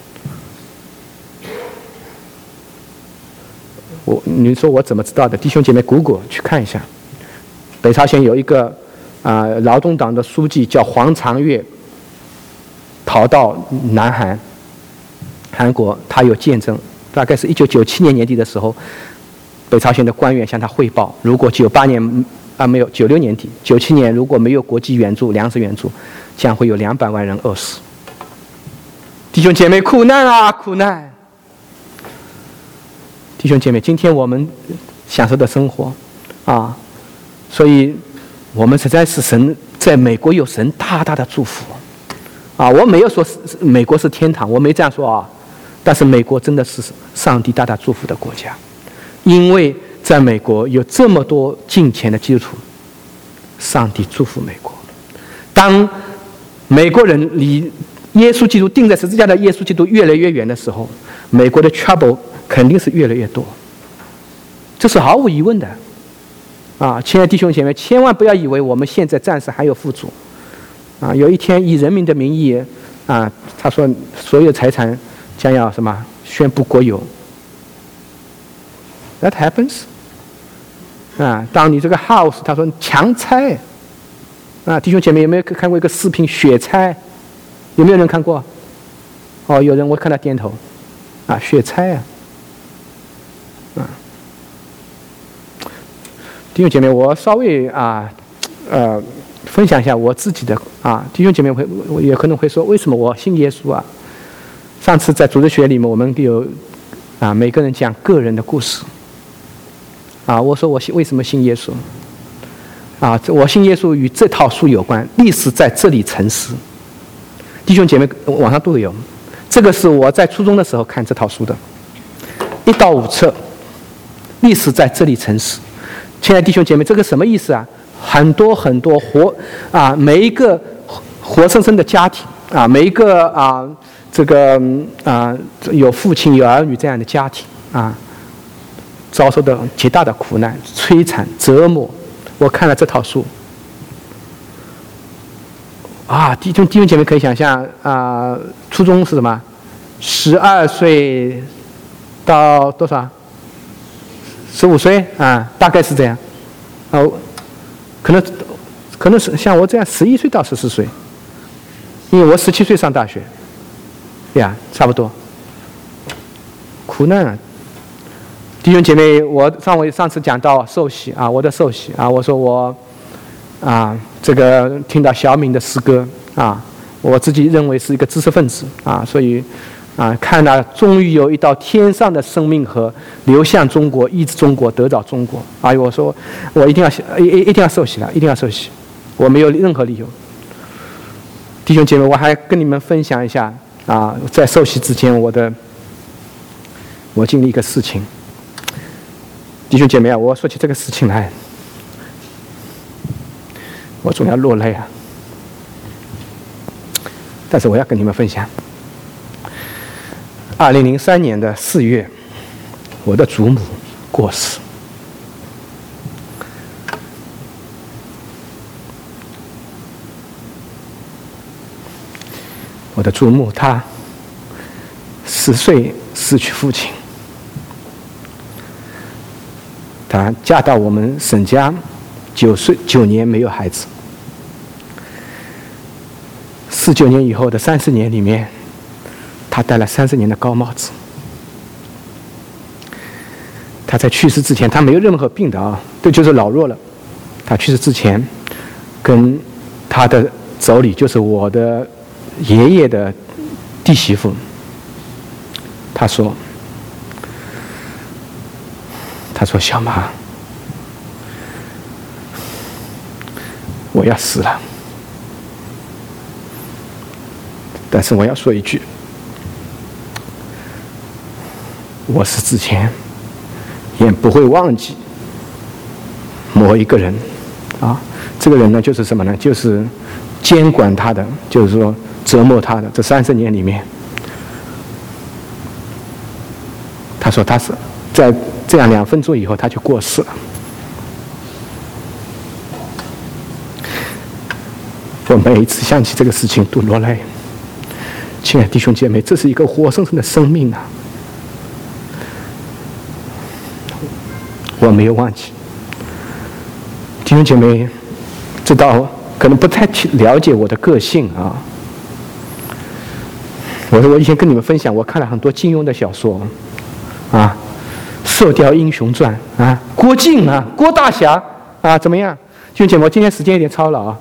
我你说我怎么知道的？弟兄姐妹，谷歌去看一下。北朝鲜有一个啊、呃、劳动党的书记叫黄长岳，逃到南韩，韩国，他有见证。大概是一九九七年年底的时候，北朝鲜的官员向他汇报，如果九八年。啊，没有，九六年底，九七年如果没有国际援助、粮食援助，将会有两百万人饿死。弟兄姐妹，苦难啊，苦难！弟兄姐妹，今天我们享受的生活，啊，所以我们实在是神在美国有神大大的祝福，啊，我没有说美国是天堂，我没这样说啊，但是美国真的是上帝大大祝福的国家，因为。在美国有这么多敬虔的基督徒，上帝祝福美国。当美国人离耶稣基督钉在十字架的耶稣基督越来越远的时候，美国的 trouble 肯定是越来越多，这是毫无疑问的。啊，亲爱的弟兄姐妹，千万不要以为我们现在暂时还有富足，啊，有一天以人民的名义，啊，他说所有财产将要什么宣布国有。That happens。啊，当你这个 house， 他说强拆，啊，弟兄姐妹有没有看过一个视频雪拆？有没有人看过？哦，有人，我看他点头，啊，雪拆啊，啊，弟兄姐妹，我稍微啊，呃，分享一下我自己的啊，弟兄姐妹会也可能会说，为什么我信耶稣啊？上次在组织学里面，我们有啊，每个人讲个人的故事。啊，我说我信为什么信耶稣？啊，我信耶稣与这套书有关，历史在这里沉思。弟兄姐妹，网上都有。这个是我在初中的时候看这套书的，一到五册，历史在这里沉思。亲爱的弟兄姐妹，这个什么意思啊？很多很多活啊，每一个活生生的家庭啊，每一个啊，这个啊有父亲有儿女这样的家庭啊。遭受的极大的苦难、摧残、折磨，我看了这套书，啊，弟兄弟兄姐妹可以想象啊，初中是什么？十二岁到多少？十五岁啊，大概是这样。哦，可能可能是像我这样十一岁到十四岁，因为我十七岁上大学，呀，差不多。苦难啊！弟兄姐妹，我上我上次讲到受洗啊，我的受洗啊，我说我啊，这个听到小敏的诗歌啊，我自己认为是一个知识分子啊，所以啊，看到终于有一道天上的生命河流向中国，医治中国，得着中国。哎，我说我一定要一一定要受洗了，一定要受洗，我没有任何理由。弟兄姐妹，我还跟你们分享一下啊，在受洗之前，我的我经历一个事情。弟兄姐妹啊，我说起这个事情来，我总要落泪啊。但是我要跟你们分享，二零零三年的四月，我的祖母过世。我的祖母她十岁失去父亲。她嫁到我们沈家，九岁九年没有孩子。四九年以后的三十年里面，她戴了三十年的高帽子。她在去世之前，她没有任何病的啊，这就是老弱了。她去世之前，跟她的妯娌，就是我的爷爷的弟媳妇，她说：“她说小马，我要死了。但是我要说一句，我死之前也不会忘记某一个人啊，这个人呢就是什么呢？就是监管他的，就是说折磨他的这三十年里面。”他说他是在这样两分钟以后他就过世了。我每一次想起这个事情都落泪。亲爱的弟兄姐妹，这是一个活生生的生命啊！我没有忘记。弟兄姐妹知道可能不太了解我的个性啊。我说我以前跟你们分享，我看了很多金庸的小说啊，《射雕英雄传》啊，郭靖啊，郭大侠啊，怎么样？弟兄姐妹，我今天时间有点超了啊。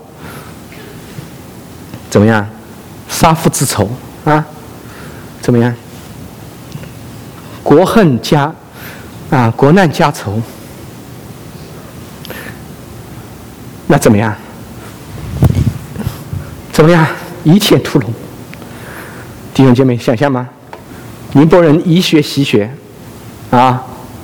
怎么样？杀父之仇啊？怎么样？国恨家啊，国难家仇。那怎么样？怎么样？一切屠龙。弟兄姐妹，想象吗？宁波人医学习学啊。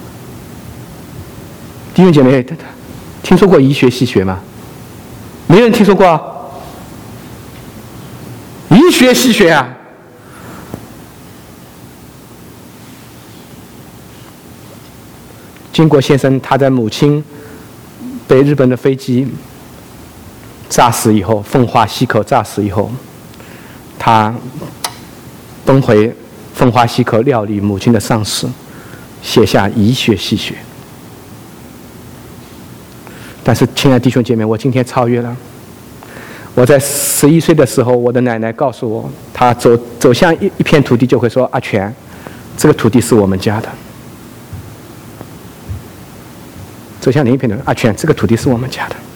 弟兄姐妹，听说过医学习学吗？没有人听说过啊。医学习学啊！金国先生他的母亲被日本的飞机炸死以后，奉化溪口炸死以后，他奔回奉化溪口料理母亲的丧事，写下医学习学。但是，亲爱的弟兄姐妹，我今天超越了。我在十一岁的时候，我的奶奶告诉我，她走走向一一片土地，就会说：“阿全，这个土地是我们家的。”走向另一片土地，阿全，这个土地是我们家的。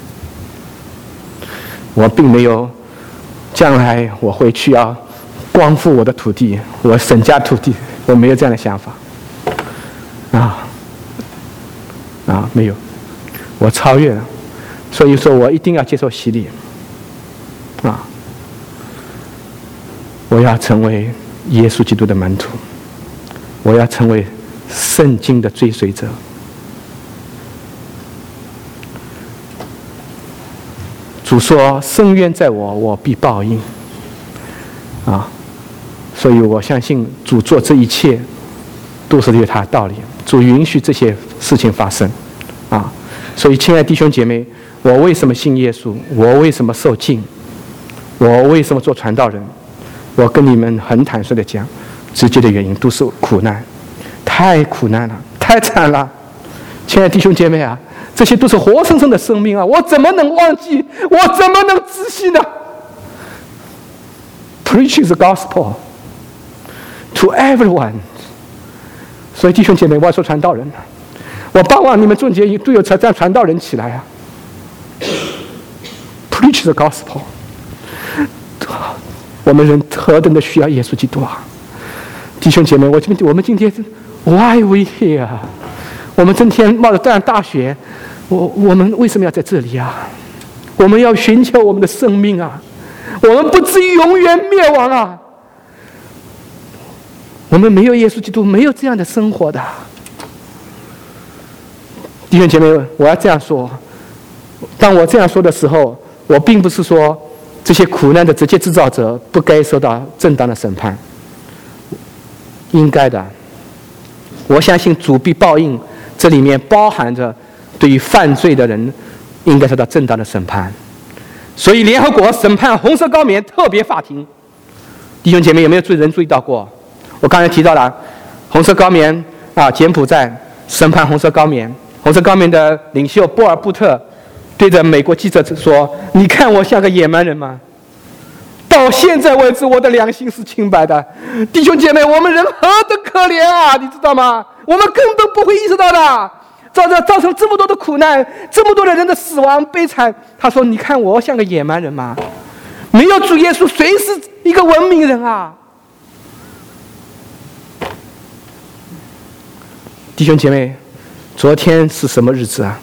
我并没有将来我回去要光复我的土地，我沈家土地，我没有这样的想法。啊啊，没有，我超越了，所以说我一定要接受洗礼。啊！我要成为耶稣基督的门徒，我要成为圣经的追随者。主说：“深渊在我，我必报应。”啊！所以我相信主做这一切都是有他的道理，主允许这些事情发生。啊！所以，亲爱的弟兄姐妹，我为什么信耶稣？我为什么受浸？我为什么做传道人？我跟你们很坦率的讲，直接的原因都是苦难，太苦难了，太惨了。亲爱的弟兄姐妹啊，这些都是活生生的生命啊！我怎么能忘记？我怎么能知悉呢 ？Preach the gospel to everyone。所以弟兄姐妹，我要做传道人，我盼望你们中间都有这样传道人起来啊 ！Preach the gospel。我们人何等的需要耶稣基督啊！弟兄姐妹，我今我们今天 Why we here？ 我们今天冒着这样大雪，我我们为什么要在这里啊？我们要寻求我们的生命啊！我们不至于永远灭亡啊！我们没有耶稣基督，没有这样的生活的。弟兄姐妹，我要这样说。当我这样说的时候，我并不是说这些苦难的直接制造者不该受到正当的审判，应该的。我相信主必报应，这里面包含着对于犯罪的人应该受到正当的审判。所以联合国审判红色高棉特别法庭，弟兄姐妹有没有人注意到过？我刚才提到了红色高棉啊，柬埔寨审判红色高棉，红色高棉的领袖波尔布特对着美国记者说：“你看我像个野蛮人吗？到现在为止，我的良心是清白的。”弟兄姐妹，我们人何等可怜啊！你知道吗？我们根本不会意识到的，造成造成这么多的苦难，这么多的人的死亡悲惨。他说：“你看我像个野蛮人吗？” 没有主耶稣，谁是一个文明人啊？弟兄姐妹，昨天是什么日子啊？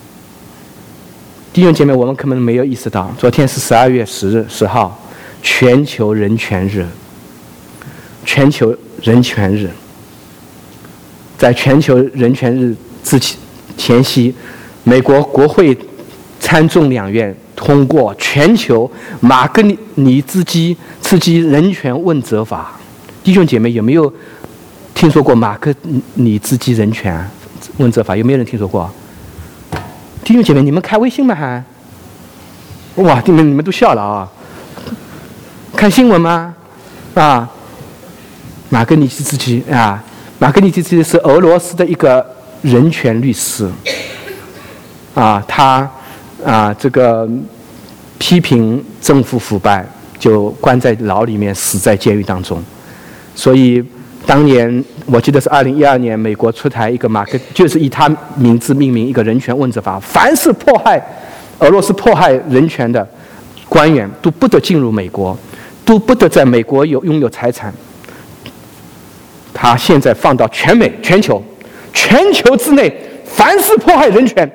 弟兄姐妹，我们可能没有意识到，昨天是十二月十日十号，全球人权日。全球人权日，在全球人权日之前前夕，美国国会参众两院通过全球马格尼茨基茨基人权问责法。弟兄姐妹，有没有听说过马格尼茨基人权问责法？有没有人听说过？弟兄姐妹，你们开微信吗？还？哇，你们你们都笑了啊！看新闻吗？啊？马格尼茨基啊，马格尼茨基是俄罗斯的一个人权律师，啊，他啊这个批评政府腐败，就关在牢里面，死在监狱当中。所以当年我记得是二零一二年，美国出台一个马格，就是以他名字命名一个人权问责法，凡是迫害俄罗斯迫害人权的官员都不得进入美国，都不得在美国有拥有财产。他现在放到全美、全球、全球之内，凡是迫害人权，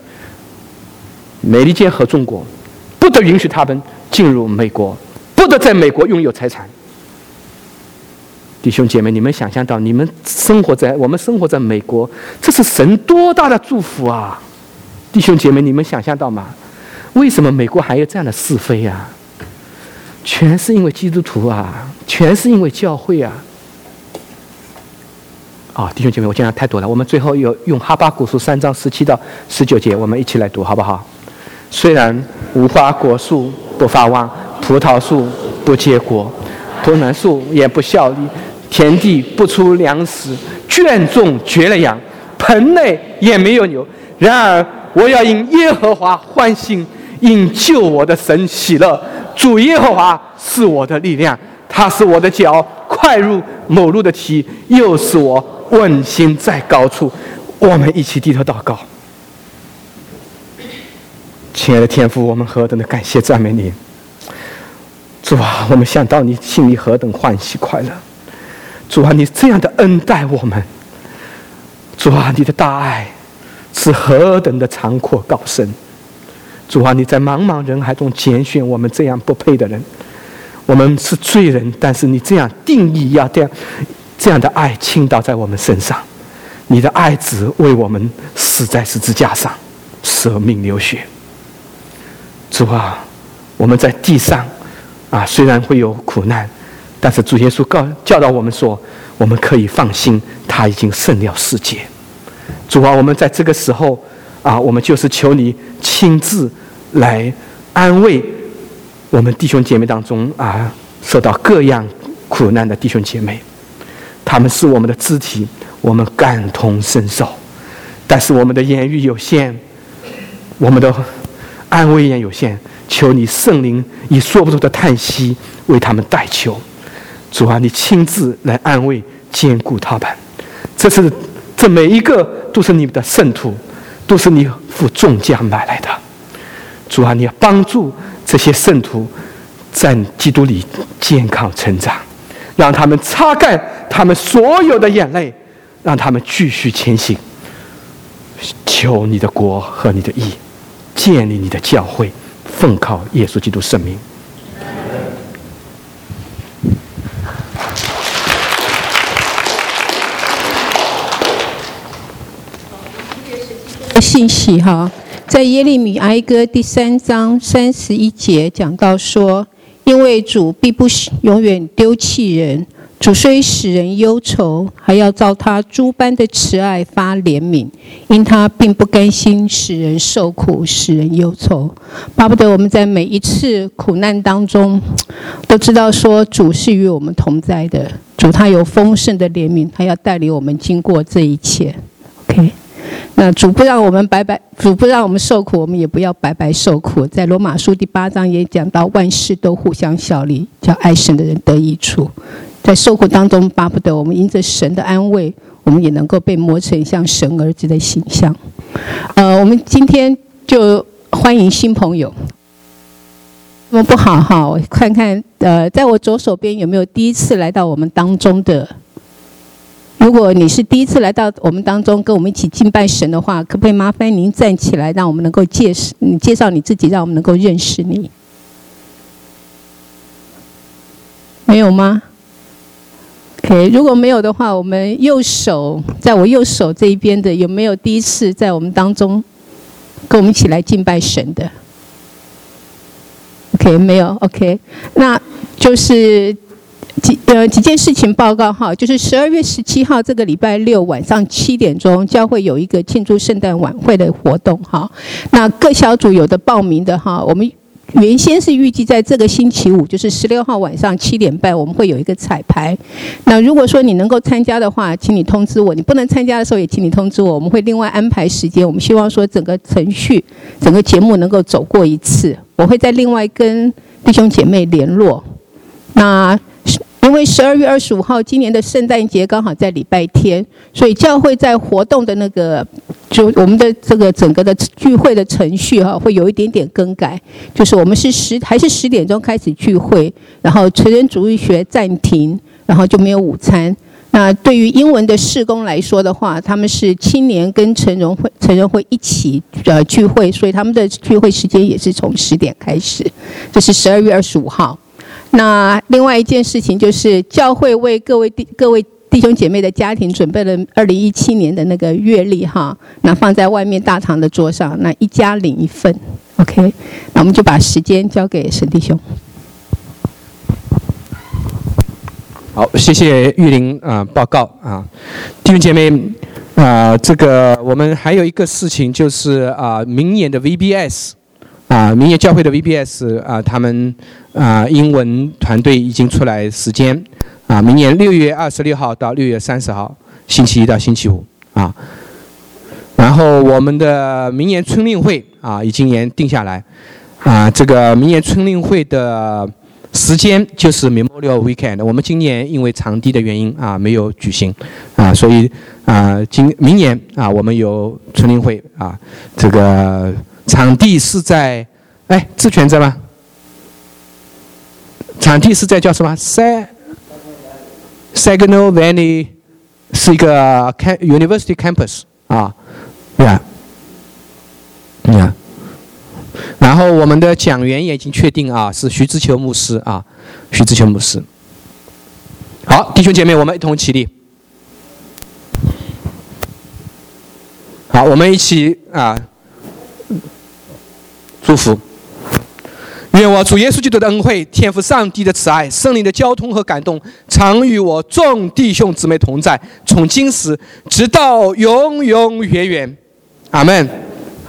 美利坚合众国不得允许他们进入美国，不得在美国拥有财产。弟兄姐妹，你们想象到，你们生活在我们生活在美国，这是神多大的祝福啊！弟兄姐妹，你们想象到吗？为什么美国还有这样的是非啊？全是因为基督徒啊，全是因为教会啊！啊、哦，弟兄姐妹，我讲的太多了。我们最后有用哈巴谷书三章十七到十九节，我们一起来读，好不好？虽然无花果树不发旺，葡萄树不结果，葡萄树也不效力，田地不出粮食，圈中绝了羊，盆内也没有牛。然而我要因耶和华欢心，因救我的神喜乐。主耶和华是我的力量，他是我的脚快入某路的蹄，又是我问心在高处。我们一起低头祷告。亲爱的天父，我们何等的感谢赞美你。主啊，我们想到你心里何等欢喜快乐。主啊，你这样的恩待我们。主啊，你的大爱是何等的长阔高深。主啊，你在茫茫人海中拣选我们这样不配的人。我们是罪人，但是你这样定义要这样这样的爱倾倒在我们身上。你的爱子为我们死在十字架上，舍命流血。主啊，我们在地上啊，虽然会有苦难，但是主耶稣告教导我们说，我们可以放心，他已经胜了世界。主啊，我们在这个时候啊，我们就是求你亲自来安慰我们弟兄姐妹当中啊，受到各样苦难的弟兄姐妹。他们是我们的肢体，我们感同身受，但是我们的言语有限，我们的安慰也有限。求你圣灵以说不出的叹息为他们代求。主啊，你亲自来安慰坚固他们。这是这每一个都是你们的圣徒，都是你付重价买来的。主啊，你要帮助这些圣徒在基督里健康成长，让他们擦干他们所有的眼泪，让他们继续前行。求你的国和你的义，建立你的教会，奉靠耶稣基督圣名。 信息哈，在耶利米哀歌第三章三十一节讲到说，因为主必不永远丢弃人，主虽使人忧愁，还要照他诸般的慈爱发怜悯，因他并不甘心使人受苦，使人忧愁。巴不得我们在每一次苦难当中，都知道说主是与我们同在的，主他有丰盛的怜悯，他要带领我们经过这一切。OK。那主不让我们白白，主不让我们受苦，我们也不要白白受苦。在罗马书第八章也讲到，万事都互相效力，叫爱神的人得益处。在受苦当中，巴不得我们因着神的安慰，我们也能够被磨成像神儿子的形象。呃，我们今天就欢迎新朋友。 那么不好哈，我看看，呃，在我左手边有没有第一次来到我们当中的？如果你是第一次来到我们当中，跟我们一起敬拜神的话，可不可以麻烦您站起来，让我们能够介绍你介绍你自己，让我们能够认识你？没有吗 ？OK， 如果没有的话，我们右手在我右手这一边的有没有第一次在我们当中跟我们一起来敬拜神的 ？OK， 没有 OK， 那就是几呃几件事情报告哈，就是十二月十七号这个礼拜六晚上七点钟，教会有一个庆祝圣诞晚会的活动哈。那各小组有的报名的哈，我们原先是预计在这个星期五，就是十六号晚上七点半，我们会有一个彩排。那如果说你能够参加的话，请你通知我；你不能参加的时候，也请你通知我。我们会另外安排时间。我们希望说整个程序、整个节目能够走过一次。我会再另外跟弟兄姐妹联络。那因为十二月二十五号今年的圣诞节刚好在礼拜天，所以教会在活动的那个就我们的这个整个的聚会的程序哈，会有一点点更改。就是我们是十还是十点钟开始聚会，然后成人主日学暂停，然后就没有午餐。那对于英文的事工来说的话，他们是青年跟成人会成人会一起呃聚会，所以他们的聚会时间也是从十点开始。这是十二月二十五号。那另外一件事情就是教会为各位弟各位弟兄姐妹的家庭准备了二零一七年的那个月历哈，那放在外面大堂的桌上，那一家领一份 ，OK， 那我们就把时间交给沈弟兄。 好，谢谢玉玲啊、呃、报告啊，弟兄姐妹啊、呃，这个我们还有一个事情就是啊、呃，明年的 V B S。啊，明年教会的 V B S 啊，他们啊英文团队已经出来时间啊，明年六月二十六号到六月三十号，星期一到星期五啊。然后我们的明年春令会啊已经也定下来啊，这个明年春令会的时间就是 Memorial Weekend， 我们今年因为场地的原因啊没有举行啊，所以啊今明年啊我们有春令会啊，这个。场地是在，哎，志全在吗？场地是在叫什么 ？Sa Saginaw Valley 是一个 University Campus 啊，对呀，对呀。然后我们的讲员也已经确定啊，是徐志球牧师啊，徐志球牧师。好，弟兄姐妹，我们一同起立。好，我们一起啊。祝福，愿我主耶稣基督的恩惠、天父上帝的慈爱、圣灵的交通和感动，常与我众弟兄姊妹同在，从今时直到永永远远。阿们。